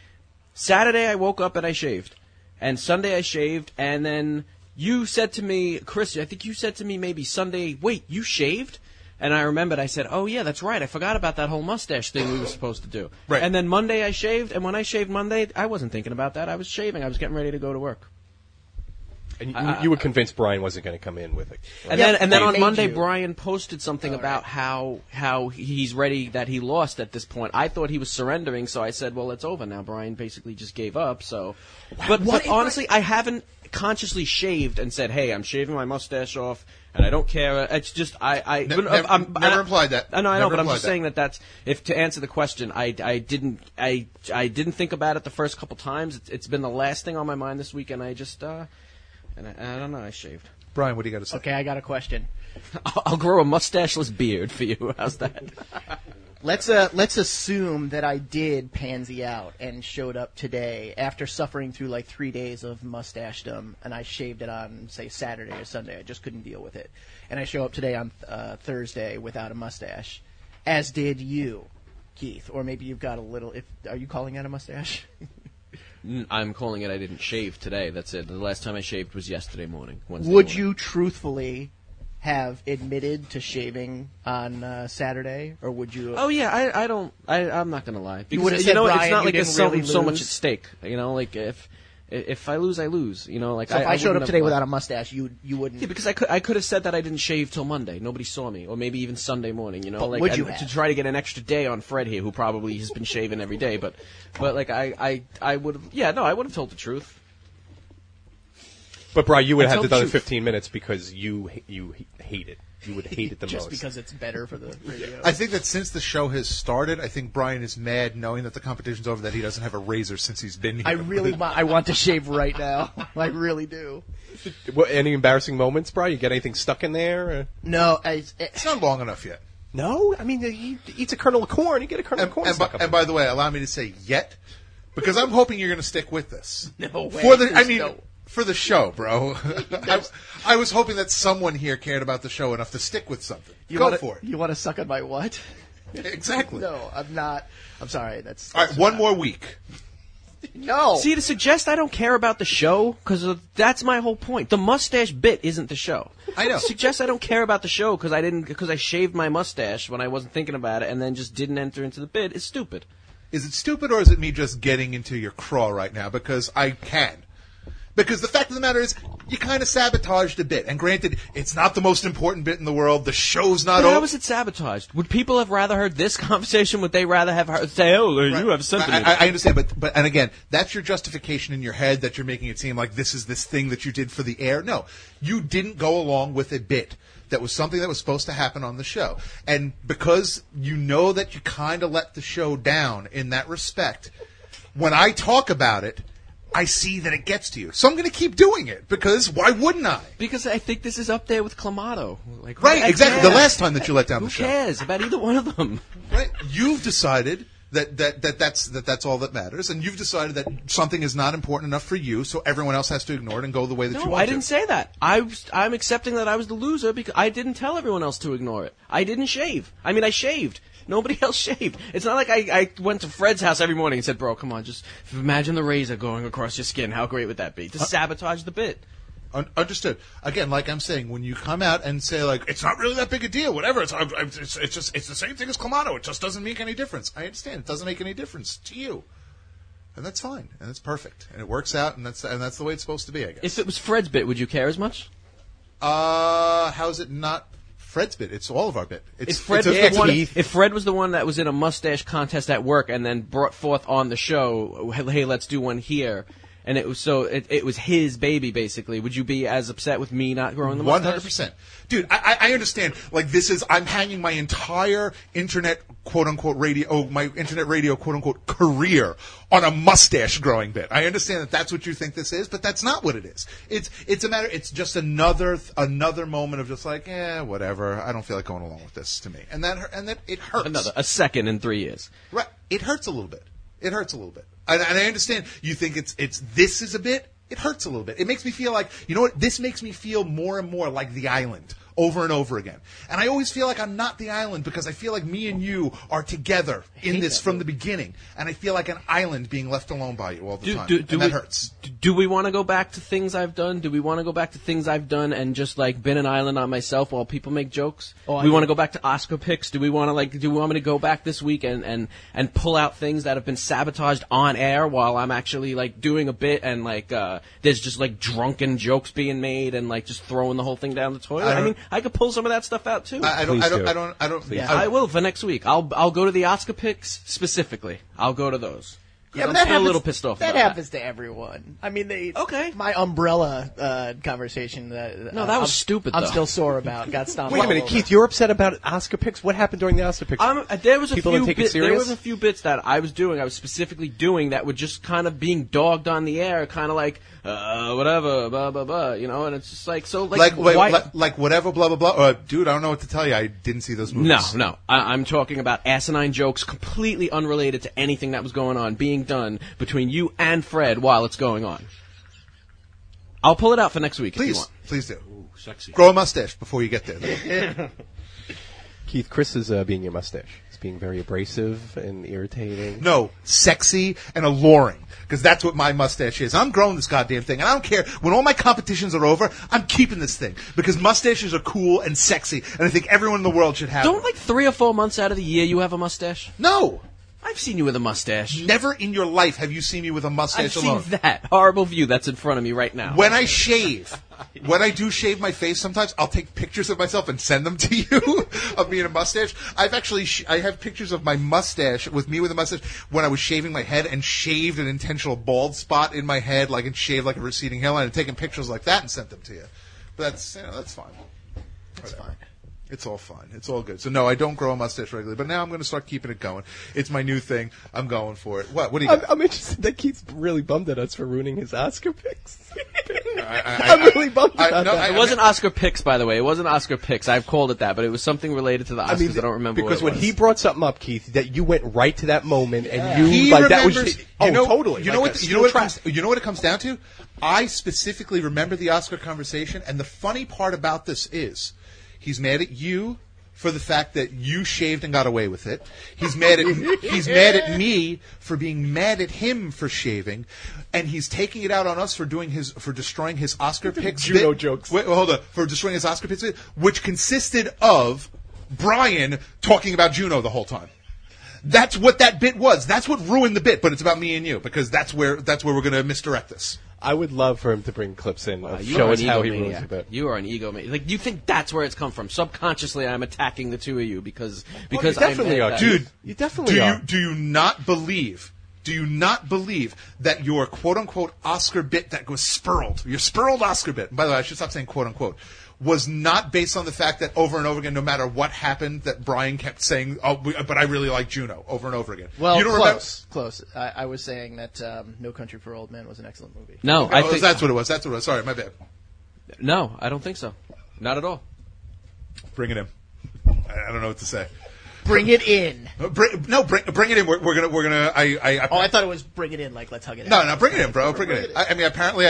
Saturday I woke up and I shaved, and Sunday I shaved, and then you said to me, Chris, I think you said to me maybe Sunday, wait, you shaved? And I remembered, I said, oh yeah, that's right, I forgot about that whole mustache thing we were supposed to do. Right. And then Monday I shaved, and when I shaved Monday, I wasn't thinking about that, I was shaving, I was getting ready to go to work. And you were convinced Brian wasn't going to come in with it. Right? And then on made Monday, you. Brian posted something about how he's ready, that he lost at this point. I thought he was surrendering, so I said, well, it's over now. Brian basically just gave up. So, but honestly, I haven't consciously shaved and said, hey, I'm shaving my mustache off, and I don't care. It's just I never implied that. I know, Never but I'm just implied saying that's if to answer the question, I didn't think about it the first couple times. It's been the last thing on my mind this week, and I just. And I don't know, I shaved. Brian, what do you got to say? Okay, I got a question. I'll grow a mustacheless beard for you. How's that? Let's assume that I did pansy out and showed up today after suffering through like 3 days of mustachdom, and I shaved it on, say, Saturday or Sunday. I just couldn't deal with it. And I show up today on Thursday without a mustache, as did you, Keith. Or maybe you've got a little... Are you calling that a mustache? I'm calling it I didn't shave today. That's it. The last time I shaved was yesterday morning. Wednesday Would morning. you truthfully have admitted to shaving on Saturday, or would you? Oh yeah, I don't. I'm not gonna lie. Because, You would have said, know, Brian, it's not you like there's didn't really so much lose. at stake. You know, like if I lose, I lose. You know, like So if I showed wouldn't up have today lied. without a mustache, you wouldn't. Yeah, because I could have said that I didn't shave till Monday. Nobody saw me, or maybe even Sunday morning. You know, But like would you to have? try to get an extra day on Fred here, who probably has been shaving every day. But like I would have. Yeah, no, I would have told the truth. But Brian, you would have Tell had to the done it truth. 15 minutes because you hate it. You would hate it the just most. because it's better for the radio. I think that since the show has started, I think Brian is mad knowing that the competition's over, that he doesn't have a razor since he's been here. I want to shave right now. I really do. Any embarrassing moments, Brian? You get anything stuck in there? Or? No, It's not long enough yet. No? I mean, he eats a kernel of corn. You get a kernel of corn stuck up. And by the way, allow me to say yet, because I'm hoping you're going to stick with this. No way. For the show, bro. I was hoping that someone here cared about the show enough to stick with something. Go for it. You want to suck on my what? Exactly. No, I'm not. I'm sorry. That's All right, one more week. No. See, to suggest I don't care about the show, because that's my whole point. The mustache bit isn't the show. I know. To suggest I don't care about the show because I shaved my mustache when I wasn't thinking about it, and then just didn't enter into the bit is stupid. Is it stupid, or is it me just getting into your craw right now? Because I can. Because the fact of the matter is, you kind of sabotaged a bit. And granted, it's not the most important bit in the world. The show's not But over. how was it sabotaged? Would people have rather heard this conversation? Would they rather have heard, say, "Oh, you have sentiment"? I understand, but and again, that's your justification in your head that you're making it seem like this is this thing that you did for the air. No, you didn't go along with a bit that was something that was supposed to happen on the show. And because you know that you kind of let the show down in that respect, when I talk about it, I see that it gets to you. So I'm going to keep doing it, because why wouldn't I? Because I think this is up there with Clamato. Like, Right, who exactly. cares? The last time that you let down Who the show. cares about either one of them? Right. You've decided that's all that matters, and you've decided that something is not important enough for you, so everyone else has to ignore it and go the way that you No, want I to. didn't say that. I'm accepting that I was the loser because I didn't tell everyone else to ignore it. I didn't shave. I mean, I shaved. Nobody else shaved. It's not like I went to Fred's house every morning and said, bro, come on, just imagine the razor going across your skin. How great would that be? To sabotage the bit. Understood. Again, like I'm saying, when you come out and say, like, it's not really that big a deal, whatever, it's the same thing as Clamato, it just doesn't make any difference. I understand. It doesn't make any difference to you. And that's fine. And that's perfect. And it works out, and that's the way it's supposed to be, I guess. If it was Fred's bit, would you care as much? How is it not Fred's bit? It's all of our bit. If Fred was the one that was in a mustache contest at work and then brought forth on the show, hey, let's do one here, and it was his baby basically, would you be as upset with me not growing the mustache? 100%. Dude, I understand. Like, I'm hanging my entire internet quote-unquote radio, my internet radio quote-unquote career on a mustache growing bit. I understand that that's what you think this is, but that's not what it is. It's just another moment of just like, whatever. I don't feel like going along with this to me. And that it hurts. A second in 3 years. Right. It hurts a little bit. It hurts a little bit. And I understand you think this is a bit. It hurts a little bit. It makes me feel like, you know what? This makes me feel more and more like The Island over and over again. And I always feel like I'm not the island because I feel like me and you are together in this from the beginning. And I feel like an island being left alone by you all the time. And that hurts. Do we want to go back to things I've done? Do we want to go back to things I've done and just like been an island on myself while people make jokes? We want to go back to Oscar picks? Do we want me to go back this week and pull out things that have been sabotaged on air while I'm actually like doing a bit and like there's just like drunken jokes being made and like just throwing the whole thing down the toilet? I mean, I could pull some of that stuff out too. I will for next week. I'll go to the Oscar picks specifically. I'll go to those. Yeah, I'm but still a little pissed off. That about happens to everyone. I mean, my umbrella conversation. No, that was stupid. I'm though. still sore about. Got stomped. Wait a minute, Keith. You're upset about Oscar picks? What happened during the Oscar picks? There was a People few don't take it serious? There was a few bits that I was doing. I was specifically doing that were just kind of being dogged on the air, kind of like whatever, blah blah blah. You know, and it's just like so. Like whatever, blah blah blah. Dude, I don't know what to tell you. I didn't see those movies. No. I'm talking about asinine jokes, completely unrelated to anything that was going on, being done between you and Fred while it's going on. I'll pull it out for next week if you want. Please do. Ooh, sexy. Grow a mustache before you get there. Keith, Chris is being your mustache. He's being very abrasive and irritating. No, sexy and alluring. Because that's what my mustache is. I'm growing this goddamn thing. And I don't care. When all my competitions are over, I'm keeping this thing. Because mustaches are cool and sexy. And I think everyone in the world should have Don't them. like 3 or 4 months out of the year you have a mustache? No. I've seen you with a mustache. Never in your life have you seen me with a mustache I've alone. seen that horrible view that's in front of me right now. When I shave, when I do shave my face sometimes, I'll take pictures of myself and send them to you of me in a mustache. I've actually, I have pictures of my mustache with me with a mustache when I was shaving my head and shaved an intentional bald spot in my head, like and shaved like a receding hairline and taken pictures like that and sent them to you. But that's, that's fine. That's fine. It's all fine. It's all good. So no, I don't grow a mustache regularly, but now I'm going to start keeping it going. It's my new thing. I'm going for it. What do you got? I'm interested that Keith's really bummed at us for ruining his Oscar picks. I'm really bummed about that. It wasn't Oscar picks, by the way. It wasn't Oscar picks. I've called it that, but it was something related to the Oscars. I don't remember because what it when was. he brought something up, Keith, that you went right to that moment and you He like that was remembers- just, totally. You know what it comes down to? I specifically remember the Oscar conversation, and the funny part about this is he's mad at you for the fact that you shaved and got away with it. He's mad at me for being mad at him for shaving, and he's taking it out on us for destroying his Oscar picks. Juno jokes. Wait, hold on. For destroying his Oscar picks, which consisted of Brian talking about Juno the whole time. That's what that bit was. That's what ruined the bit, but it's about me and you because that's where we're going to misdirect this. I would love for him to bring clips in of You show are us an how he egomaniac. ruins a bit. You are an egomaniac. Like you think that's where it's come from. Subconsciously, I'm attacking the two of you because you definitely are, dude. You definitely are. Do you not believe? Do you not believe that your quote unquote Oscar bit that was spurled, your spurled Oscar bit? By the way, I should stop saying quote unquote. Was not based on the fact that over and over again, no matter what happened, that Brian kept saying, but I really like Juno, over and over again. Well, you don't close. I was saying that No Country for Old Men was an excellent movie. No, I think that's what it was. That's what it was. Sorry, my bad. No, I don't think so. Not at all. Bring it in. I don't know what to say. Bring it in. Bring it in. We're gonna. I thought it was bring it in, like let's hug it. No, bring it in, bro. Bring it in. I mean, apparently,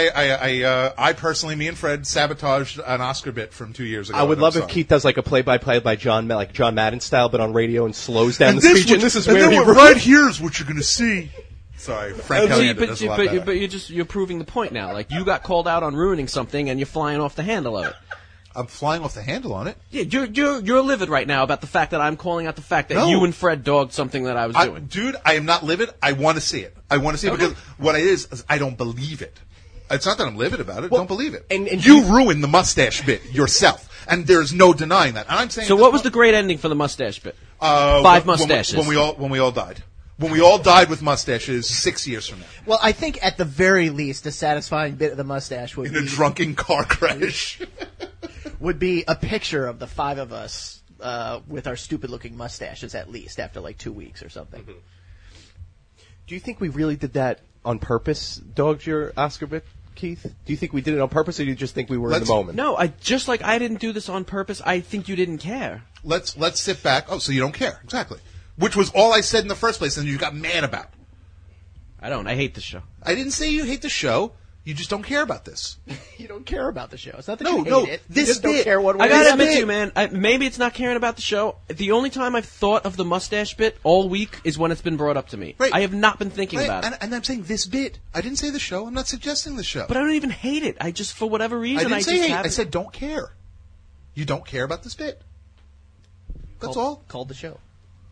I personally, me and Fred sabotaged an Oscar bit from 2 years ago. I would love if Keith does like a play-by-play by John Madden style, but on radio and slows down the speech. And this is where he right here is what you're gonna see. Sorry, Frank Kelly does a lot better. But you're proving the point now. Like you got called out on ruining something, and you're flying off the handle of it. I'm flying off the handle on it. Yeah, you're livid right now about the fact that I'm calling out the fact that you and Fred dogged something that I was doing. Dude, I am not livid. I want to see it. Because what it is I don't believe it. It's not that I'm livid about it. Don't believe it. And you ruined the mustache bit yourself, and there's no denying that. And I'm saying. So what was the great ending for the mustache bit? 5 mustaches. When we all died. When we all died with mustaches 6 years from now. Well, I think at the very least, a satisfying bit of the mustache would be in a drunken car crash. Would be a picture of the 5 of us with our stupid-looking mustaches, at least after like 2 weeks or something. Mm-hmm. Do you think we really did that on purpose? Dogged your Oscar bit, Keith? Do you think we did it on purpose, or do you just think we were in the moment? No, I didn't do this on purpose. I think you didn't care. Let's sit back. Oh, so you don't care. Exactly. Which was all I said in the first place, and you got mad about. I don't. I hate the show. I didn't say you hate the show. You just don't care about this. You don't care about the show. It's not that No, you hate no, it. this you just don't bit- care what way I gotta it's admit made. to you, man. Maybe it's not caring about the show. The only time I've thought of the mustache bit all week is when it's been brought up to me. Right. I have not been thinking Right, about it. and I'm saying this bit. I didn't say the show. I'm not suggesting the show. But I don't even hate it. I just, for whatever I reason, didn't say just hate. I haven't. said don't care. You don't care about this bit. That's all. Called the show.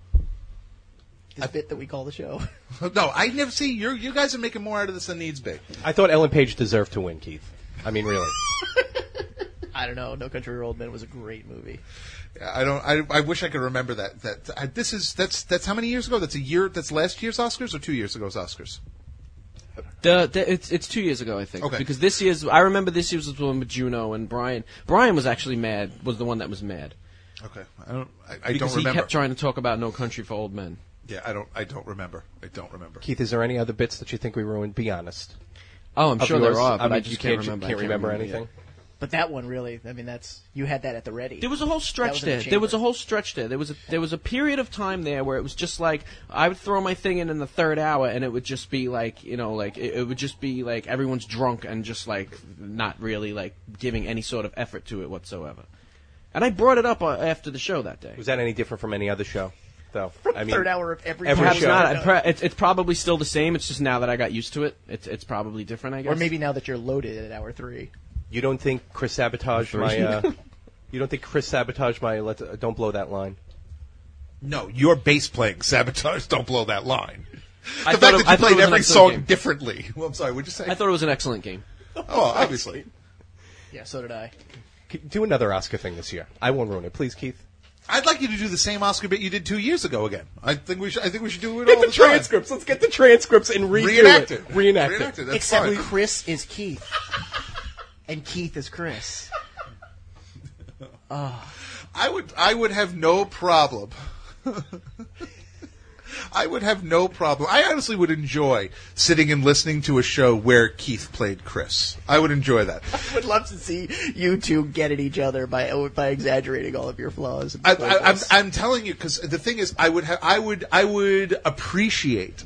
This bit that we call the show. No, I never see. You guys are making more out of this than needs be. I thought Ellen Page deserved to win, Keith. I mean, really. I don't know. No Country for Old Men was a great movie. I don't. I wish I could remember that. That's how many years ago? That's a year. That's last year's Oscars or 2 years ago's Oscars. It's 2 years ago, I think. Okay. Because this year's, I remember this year's was the one with Juno and Brian. Brian was actually mad. Was the one that was mad. Okay, I don't Because he remember. kept trying to talk about No Country for Old Men. Yeah, I don't remember. I don't remember. Keith, is there any other bits that you think we ruined? Be honest. Oh, I'm Of sure yours? there are, but mean, I just you can't remember. Can't I remember yet. anything. But that one really, I mean, you had that at the ready. There was a whole That stretch was in the there. There was a chamber. whole stretch there. There was a period of time there where it was just like I would throw my thing in the third hour, and it would just be like it would just be like everyone's drunk and just like not really like giving any sort of effort to it whatsoever. And I brought it up after the show that day. Was that any different from any other show, though? I mean, Third hour of every every Perhaps show. not. It's probably still the same. It's just now that I got used to it, it's probably different. I guess. Or maybe now that you're loaded at hour 3. You don't think Chris sabotaged my? You don't think Chris sabotaged my? Don't blow that line. No, your bass playing sabotage. Don't blow that line. I The thought fact it- that I you thought it played was an every excellent song game. differently. Well, I'm sorry. What'd you say? I thought it was an excellent game. Oh, obviously. Yeah, so did I. Do another Oscar thing this year. I won't ruin it, please, Keith. I'd like you to do the same Oscar bit you did 2 years ago again. I think we should do it Get all the the time. transcripts. Let's get the transcripts and Reenact it. Reenact Reenact it. it. That's Except fine. Chris is Keith. And Keith is Chris. I would have no problem. I would have no problem. I honestly would enjoy sitting and listening to a show where Keith played Chris. I would enjoy that. I would love to see you two get at each other by exaggerating all of your flaws. And I'm telling you, because the thing is, I would appreciate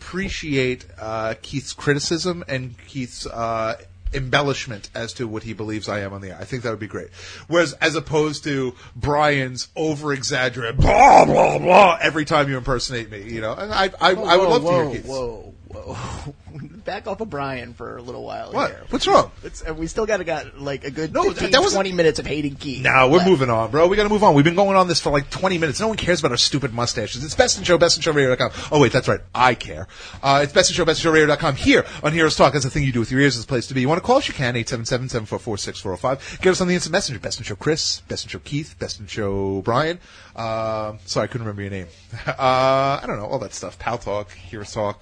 Keith's criticism and Keith's embellishment as to what he believes I am on the air. I think that would be great. Whereas, as opposed to Brian's over-exaggerate blah blah blah every time you impersonate me, and I would love to hear Keith's. Whoa. Back off of Brian for a little while What? here. What's wrong? We still got like a good No, 15, that wasn't- 20 minutes of hating Keith. No, we're left. moving on, bro. We got to move on. We've been going on this for like 20 minutes. No one cares about our stupid mustaches. It's Best in Show, bestinshowradio.com. Oh, wait, that's right. I care. It's Best in Show, bestinshowradio.com. Here on Heroes Talk. That's the thing you do with your ears. It's the place to be. You want to call us? You can. 877-744-6405. Get us on the instant messenger. Best in Show Chris. Best in Show Keith. Best in Show Brian. Sorry, I couldn't remember your name. I don't know. All that stuff. Pal Talk. Heroes Talk.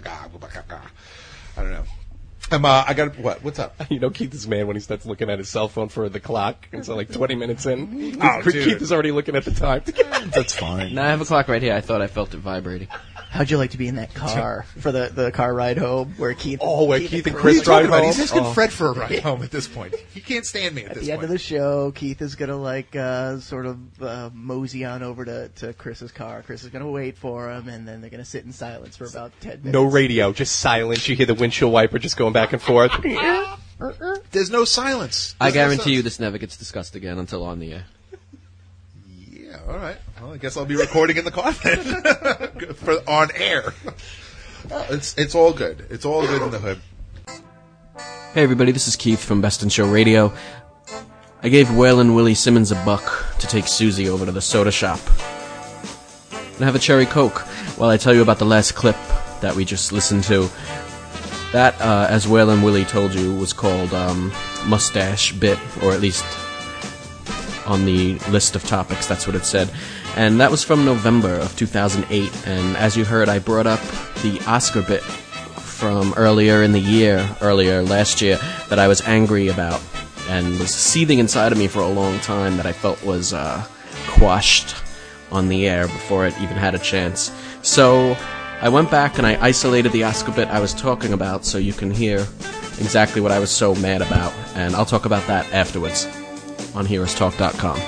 I don't know. I got what? What's up? You know Keith is mad when he starts looking at his cell phone for the clock. It's like 20 minutes in. Oh, Keith dude. is already looking at the time. That's fine. Now I have a clock right here. I thought I felt it vibrating. How'd you like to be in that car for the car ride home where Keith? Oh, where Keith and What are you Chris talking drive about? home. He's asking Fred for a ride home at this point. He can't stand me at At this the end point. of the show, Keith is gonna sort of mosey on over to Chris's car. Chris is gonna wait for him, and then they're gonna sit in silence for about 10 minutes. No radio, just silence. You hear the windshield wiper just going back and forth. There's no silence. I There's no guarantee you silence. this never gets discussed again until on the air. Yeah, all right. Well, I guess I'll be recording in the car then. On air. It's all good. It's all good in the hood. Hey everybody, this is Keith from Best in Show Radio. I gave Waylon Willie Simmons $1 to take Susie over to the soda shop and have a cherry Coke while I tell you about the last clip that we just listened to. That, as Waylon Willie told you, was called Mustache Bit, or at least on the list of topics, that's what it said. And that was from November of 2008, and as you heard, I brought up the Oscar bit from earlier last year, that I was angry about and was seething inside of me for a long time that I felt was quashed on the air before it even had a chance. So I went back and I isolated the Oscar bit I was talking about so you can hear exactly what I was so mad about, and I'll talk about that afterwards on HeroesTalk.com.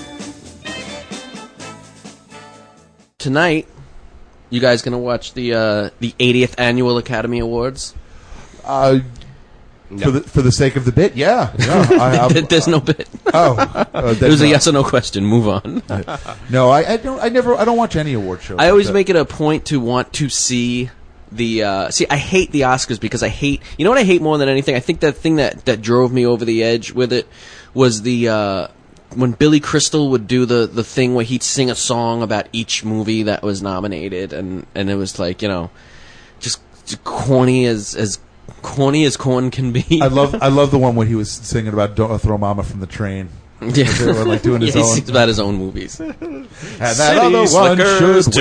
Tonight, you guys gonna watch the 80th Annual Academy Awards? For the sake of the bit, yeah. There's no bit. It was a yes or no question. Move on. No, I don't watch any award shows. I always make it a point to want to see the. I hate the Oscars because I hate. You know what I hate more than anything? I think that thing that drove me over the edge with it was the. When Billy Crystal would do the thing where he'd sing a song about each movie that was nominated, and it was like, just corny as corn can be. I love the one where he was singing about "Don't Throw Mama from the Train." Yeah, they were like doing his he own. sings about his own movies. And that other one should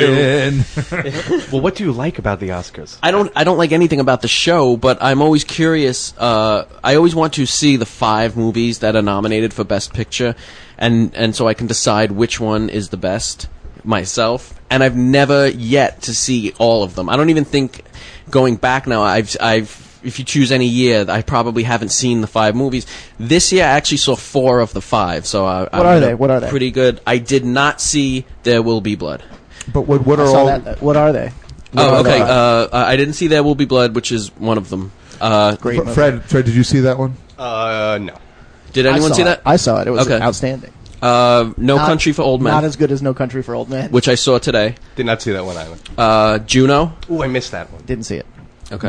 win. Well, what do you like about the Oscars? I don't like anything about the show, but I'm always curious. I always want to see the 5 movies that are nominated for Best Picture, and so I can decide which one is the best myself. And I've never yet to see all of them. I don't even think, going back now, I've if you choose any year, I probably haven't seen the 5 movies. This year, I actually saw 4 of the 5. So What are they? Pretty good. I did not see There Will Be Blood. But what are all? What are they? Okay. I didn't see There Will Be Blood, which is one of them. Great. Fred, did you see that one? No. Did anyone see that? I saw it. It was Okay. outstanding. No Country for Old Men. Not as good as No Country for Old Men. Which I saw today. Did not see that one either. Juno. Ooh, I missed that one. Didn't see it. Okay.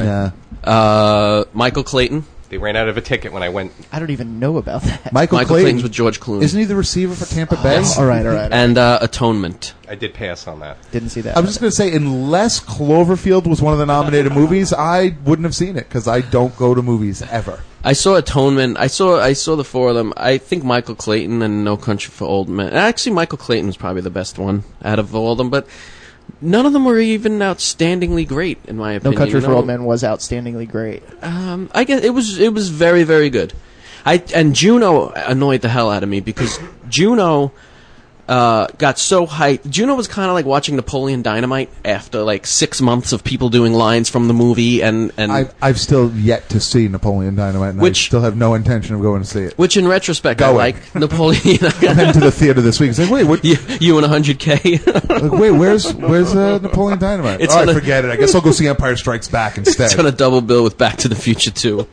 Yeah. Michael Clayton. They ran out of a ticket when I went. I don't even know about that. Michael Clayton's with George Clooney. Isn't he the receiver for Tampa Bay? Yes. All right. And Atonement. I did pass on that. Didn't see that. I was just going to say, unless Cloverfield was one of the nominated movies, I wouldn't have seen it because I don't go to movies ever. I saw Atonement. I saw the 4 of them. I think Michael Clayton and No Country for Old Men. Actually, Michael Clayton was probably the best one out of all of them, but none of them were even outstandingly great, in my opinion. No Country for Old Men was outstandingly great. I guess it was very, very good. And Juno annoyed the hell out of me because Juno got so hyped. Juno was kind of like watching Napoleon Dynamite after like 6 months of people doing lines from the movie, and I've still yet to see Napoleon Dynamite, and I still have no intention of going to see it. Which, in retrospect, I like Napoleon. I'm heading to the theater this week. It's like, wait, what? You and 100K. Like, wait, where's Napoleon Dynamite? I forget it. I guess I'll go see Empire Strikes Back instead. It's on a double bill with Back to the Future 2.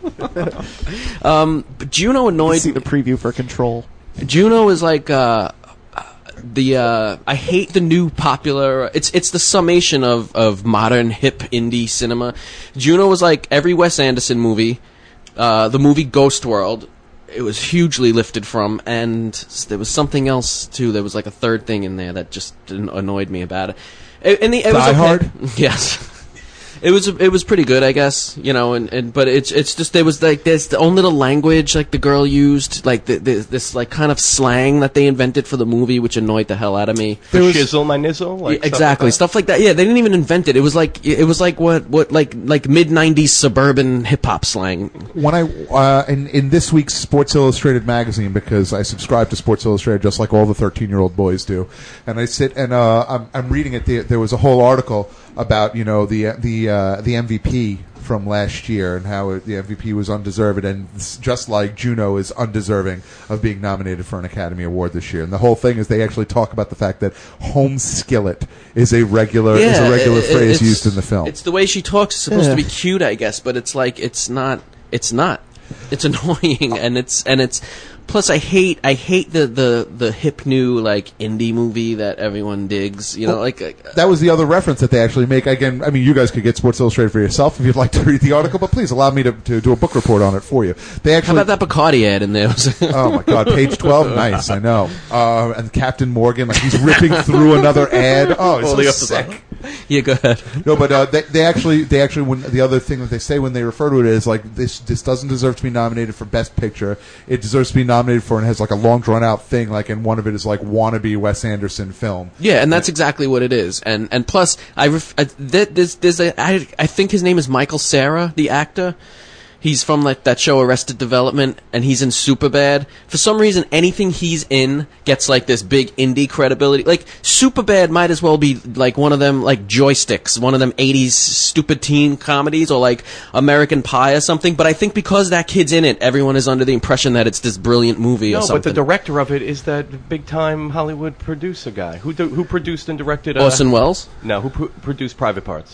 But Juno annoyed. See the preview for Control. Juno is like. I hate the new popular. It's the summation of modern hip indie cinema. Juno was like every Wes Anderson movie, the movie Ghost World. It was hugely lifted from, and there was something else too. There was like a third thing in there that just annoyed me about it. It was Die Hard? Yes. It was pretty good, I guess, but it's just there was like there's the own little language like the girl used, like this like kind of slang that they invented for the movie, which annoyed the hell out of me. Shizzle my nizzle, like exactly stuff like that. Yeah, they didn't even invent it. It was like what like mid '90s suburban hip hop slang. When I in this week's Sports Illustrated magazine, because I subscribe to Sports Illustrated just like all the 13-year-old boys do, and I sit and I'm reading it. There was a whole article about the MVP from last year and how the MVP was undeserved, and just like Juno is undeserving of being nominated for an Academy Award this year. And the whole thing is they actually talk about the fact that home skillet is a regular phrase used in the film. It's the way she talks. It's supposed to be cute, I guess, but it's like it's not. It's annoying, and it's. Plus, I hate the hip new like indie movie that everyone digs. That was the other reference that they actually make. Again, I mean, you guys could get Sports Illustrated for yourself if you'd like to read the article, but please allow me to do a book report on it for you. They actually. How about that Bacardi ad in there? Oh my God, page 12, nice. I know. And Captain Morgan, like he's ripping through another ad. Oh, it's so sick. Yeah, go ahead. No, but they actually when the other thing that they say when they refer to it is like this doesn't deserve to be nominated for Best Picture. It deserves to be nominated for, and has like a long drawn out thing, like, and one of it is like wannabe Wes Anderson film. Yeah, and that's exactly what it is. And plus, I think his name is Michael Cera, the actor. He's from like that show Arrested Development, and he's in Superbad. For some reason, anything he's in gets like this big indie credibility. Like Superbad might as well be like one of them like Joysticks, one of them 80s stupid teen comedies, or like American Pie or something. But I think because that kid's in it, everyone is under the impression that it's this brilliant movie or something. No, but the director of it is that big-time Hollywood producer guy who produced and directed Orson Welles. No, who produced Private Parts.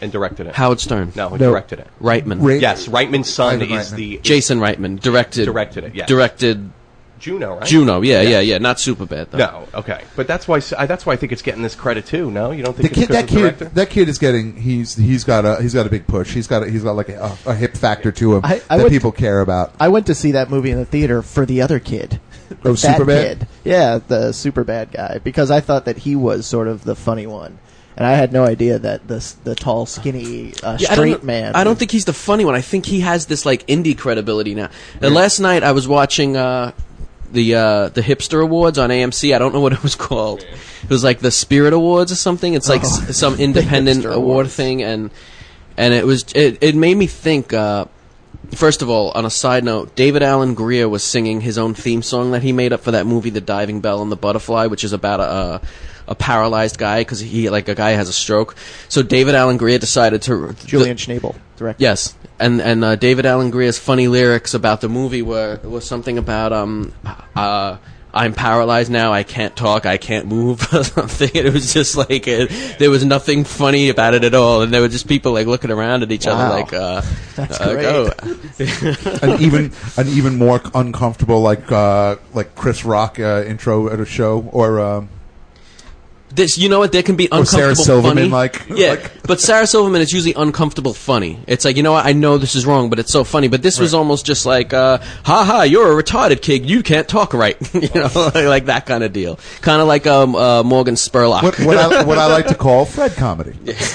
and directed it. Howard Stern. No, who directed it? Reitman. Yes, Reitman's son Ivan is Reitman. the Jason Reitman directed it. Yes. Directed Juno, right? Juno. Yeah, Yes. yeah. Not Superbad though. No, okay, but that's why I think it's getting this credit too. No, you don't think The it's kid, that because of the kid, director? that kid is getting. He's got a big push. He's got like a hip factor to him I that would- people care about. I went to see that movie in the theater for the other kid. Oh, That Superbad? kid. Yeah, the super bad guy. Because I thought that he was sort of the funny one. And I had no idea that the tall, skinny, Yeah, straight man. I don't think he's the funny one. I think he has this like indie credibility now. And last night I was watching the Hipster Awards on AMC. I don't know what it was called. It was like the Spirit Awards or something. It's like some independent Hipster award Awards. thing, and it made me think. First of all, on a side note, David Alan Grier was singing his own theme song that he made up for that movie, The Diving Bell and the Butterfly, which is about a paralyzed guy because a guy has a stroke. So David Alan Grier decided to Julian Schnabel, director. Yes, and David Alan Grier's funny lyrics about the movie was something about I'm paralyzed now, I can't talk, I can't move, or something. And it was just like there was nothing funny about it at all, and there were just people like looking around at each other Wow. like, That's great. an even more uncomfortable like Chris Rock intro at a show or. This, you know what? There can be Or Sarah uncomfortable Silverman, funny. Yeah, but Sarah Silverman is usually uncomfortable funny. It's like, you know what? I know this is wrong, but it's so funny. But this was almost just like, ha ha, you're a retarded kid. You can't talk right. You know, like that kind of deal. Kind of like Morgan Spurlock. What I like to call Fred comedy.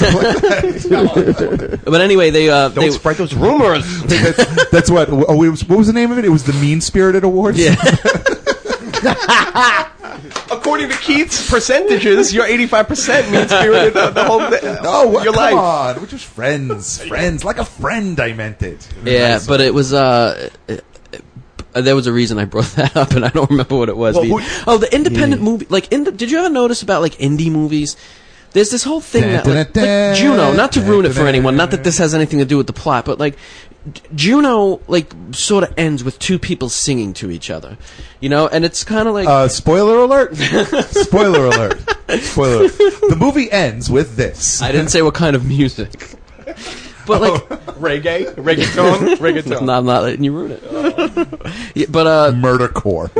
But anyway, they Don't spread those rumors. That's what. Oh, what was the name of it? It was the Mean Spirited Awards. Yeah. According to Keith's percentages, you're 85% mean-spirited the whole No, your come life. on. We're just friends. Like a friend, I meant it. Yeah, but it was there was a reason I brought that up, and I don't remember what it was. Well, the independent movie. Like, did you ever notice about like indie movies? There's this whole thing that like Juno. Not to ruin it for anyone. Not that this has anything to do with the plot, but like Juno, like sort of ends with two people singing to each other, you know, and it's kind of like spoiler alert. Spoiler alert. Spoiler alert. The movie ends with this. I didn't say what kind of music. But like reggaeton. No, I'm not letting you ruin it. Yeah, but murdercore.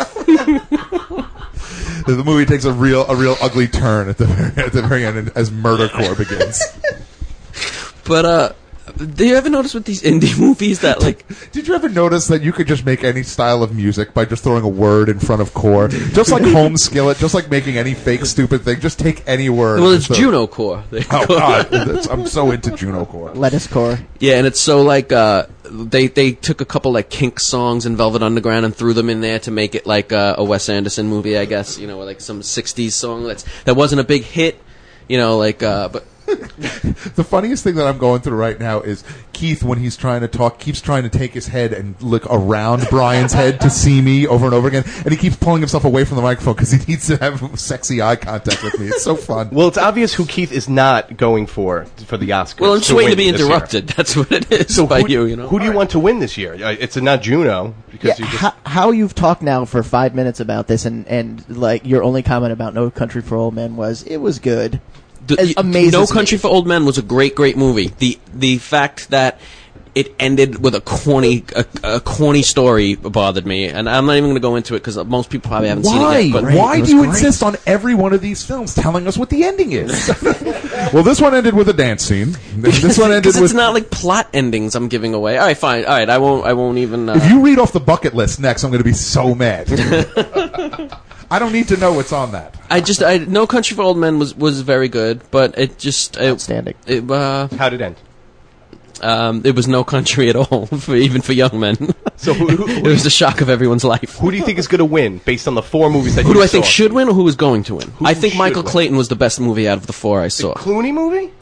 The movie takes a real ugly turn at the very end as murdercore begins. But do you ever notice with these indie movies that like? Did you ever notice that you could just make any style of music by just throwing a word in front of core, just like Home Skillet, just like making any fake stupid thing? Just take any word. Well, it's Juno Core. Oh God, I'm so into Juno Core. Lettuce Core. Yeah, and it's so like they took a couple like Kink songs in Velvet Underground and threw them in there to make it like a Wes Anderson movie, I guess. You know, like some '60s song that wasn't a big hit. You know, like but. The funniest thing that I'm going through right now is Keith, when he's trying to talk, keeps trying to take his head and look around Brian's head to see me over and over again, and he keeps pulling himself away from the microphone because he needs to have sexy eye contact with me. It's so fun. Well, it's obvious who Keith is not going for the Oscars. Well, I'm just waiting to be win this year. interrupted. That's what it is So by who, you know. Who do you want to win this year? It's not Juno because you just. How you've talked now for 5 minutes about this, and like your only comment about No Country for Old Men was it was good. Amazing. No Country for Old Men was a great movie. The fact that it ended with a corny story bothered me, and I'm not even going to go into it because most people probably haven't seen it yet. But Why do you insist on every one of these films telling us what the ending is? Well, this one ended with a dance scene. This one ended because with. it's not like plot endings I'm giving away. All right, fine. All right, I won't even. If you read off the bucket list next, I'm going to be so mad. I don't need to know what's on that. No Country for Old Men was very good, but it just outstanding. How did it end? It was no country at all, even for young men. So it was the shock of everyone's life. Who do you think is going to win based on the 4 movies that Who you do I saw? think should win, or who is going to win? I think should Michael win? Clayton was the best movie out of the 4 I saw. Clooney movie?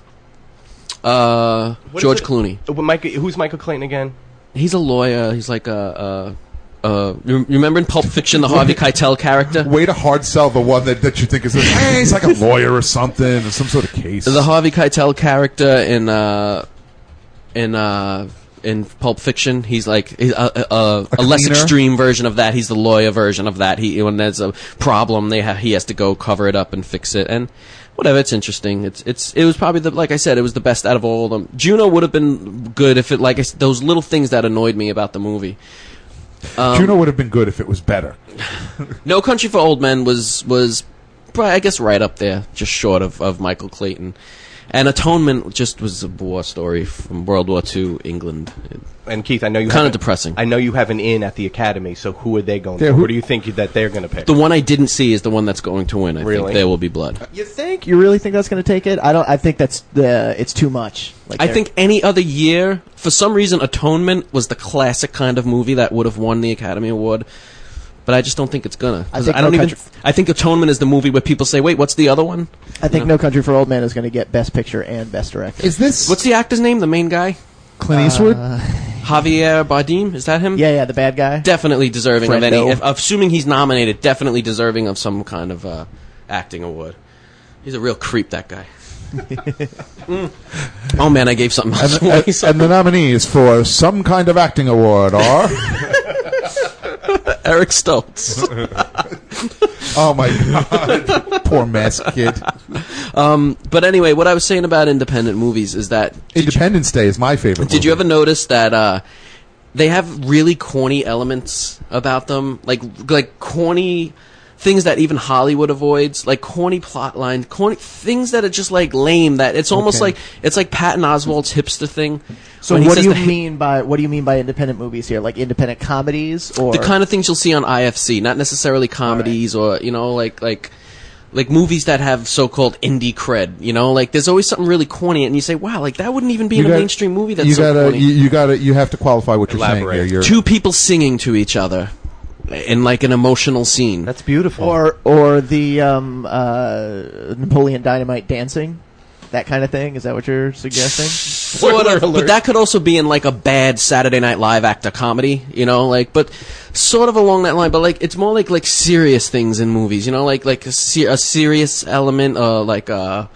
George Clooney. Who's Michael Clayton again? He's a lawyer. He's like you remember in Pulp Fiction the Harvey Keitel character? Way to hard sell the one that you think is he's like a lawyer or something, or some sort of case. The Harvey Keitel character in Pulp Fiction, he's like a less extreme version of that. He's the lawyer version of that. When there's a problem, he has to go cover it up and fix it. And whatever. It's interesting. It was probably like I said, it was the best out of all of them. Juno would have been good if it those little things that annoyed me about the movie. Juno would have been good if it was better. No Country for Old Men was I guess right up there, just short of Michael Clayton. And Atonement just was a war story from World War II England. And Keith, I know you kind of depressing. I know you have an in at the Academy, so who are they going Yeah, to? who Who do you think that they're going to pick? The one I didn't see is the one that's going to win. I Really? think There Will Be Blood. You think? You really think that's going to take it? I think that's it's too much. I think any other year, for some reason, Atonement was the classic kind of movie that would have won the Academy Award. But I just don't think it's gonna. I think Atonement is the movie where people say, "Wait, what's the other one?" I think No Country for Old Men is going to get Best Picture and Best Director. Is this What's the actor's name? The main guy? Clint Eastwood? Javier Bardem? Is that him? Yeah, the bad guy. Definitely deserving of Friendo. any. Assuming he's nominated, definitely deserving of some kind of acting award. He's a real creep, that guy. Oh man, I gave something else away. And the nominees for some kind of acting award are Eric Stoltz. Oh my god, poor masked kid. But anyway, what I was saying about independent movies is that Independence Day is my favorite. Did you ever notice that they have really corny elements about them, like corny things that even Hollywood avoids, like corny plot lines, corny things that are just like lame. That it's almost like it's like Patton Oswalt's hipster thing. So what do you mean by independent movies here? Like independent comedies, or the kind of things you'll see on IFC, not necessarily comedies, or like movies that have so-called indie cred. Like there's always something really corny, and you say, "Wow, like that wouldn't even be in a mainstream movie." That's corny. You have to qualify what you're saying here. You're two people singing to each other in like an emotional scene. That's beautiful. Or the Napoleon Dynamite dancing. That kind of thing? Is that what you're suggesting? Sort of, but that could also be in like a bad Saturday Night Live actor comedy, but sort of along that line. But like it's more like serious things in movies, like a serious element, like a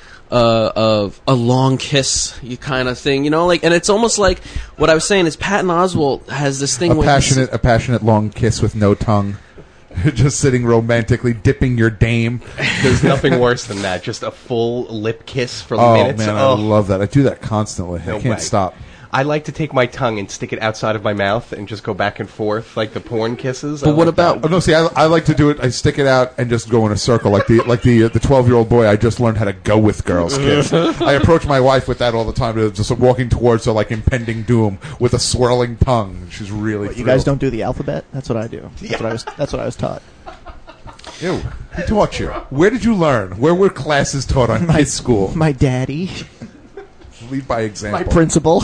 long kiss, kind of thing, and it's almost like what I was saying is Patton Oswalt has this thing a passionate long kiss with no tongue. Just sitting romantically, dipping your dame. There's nothing worse than that. Just a full lip kiss for minutes. Man, I love that. I do that constantly. I can't stop. I like to take my tongue and stick it outside of my mouth and just go back and forth like the porn kisses. But what about? Oh no! See, I like to do it. I stick it out and just go in a circle like the 12-year-old boy. I just learned how to go with girls. Kiss. I approach my wife with that all the time, just walking towards her like impending doom with a swirling tongue. She's really. You guys don't do the alphabet? That's what I do. That's what I was taught. Ew, who taught you? Where did you learn? Where were classes taught on kids school? My daddy. Lead by example. My principal.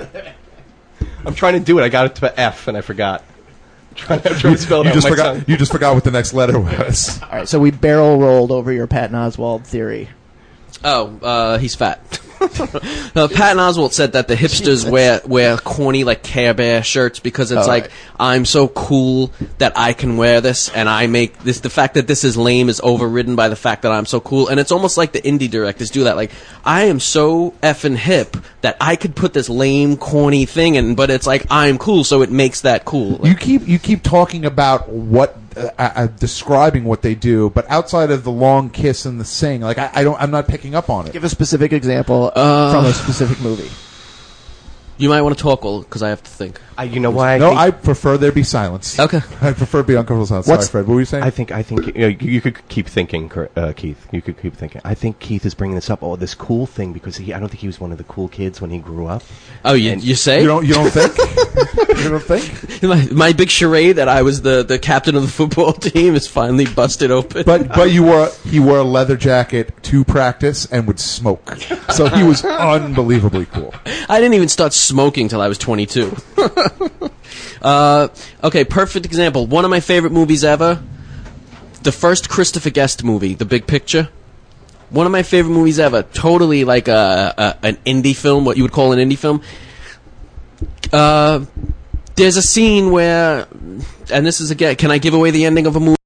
I'm trying to do it. I got it to F and I forgot. I'm trying to spell it out my tongue. You just forgot what the next letter was. All right, so we barrel rolled over your Patton Oswalt theory. Oh, he's fat. Patton Oswalt said that the hipsters wear corny like Care Bear shirts because it's I'm so cool that I can wear this, and I make this. The fact that this is lame is overridden by the fact that I'm so cool, and it's almost like the indie directors do that. Like I am so effing hip that I could put this lame corny thing in, but it's like I'm cool, so it makes that cool. You keep talking about what. Describing what they do, but outside of the long kiss and the sing, like I'm not picking up on it. Give a specific example from a specific movie. You might want to talk, because I have to think. You know why? I prefer there be silence. Okay. I prefer be uncomfortable silence. Sorry, Fred. What were you saying? I think you could keep thinking, Keith. You could keep thinking. I think Keith is bringing this up. Oh, this cool thing because I don't think he was one of the cool kids when he grew up. Oh, you say? You don't think? You don't think? My big charade that I was the captain of the football team is finally busted open. But he wore a leather jacket to practice and would smoke, so he was unbelievably cool. I didn't even start smoking till I was 22. Okay, perfect example. One of my favorite movies ever, the first Christopher Guest movie, The Big Picture. One of my favorite movies ever. Totally like an indie film, what you would call an indie film. There's a scene where, and this is again, can I give away the ending of a movie?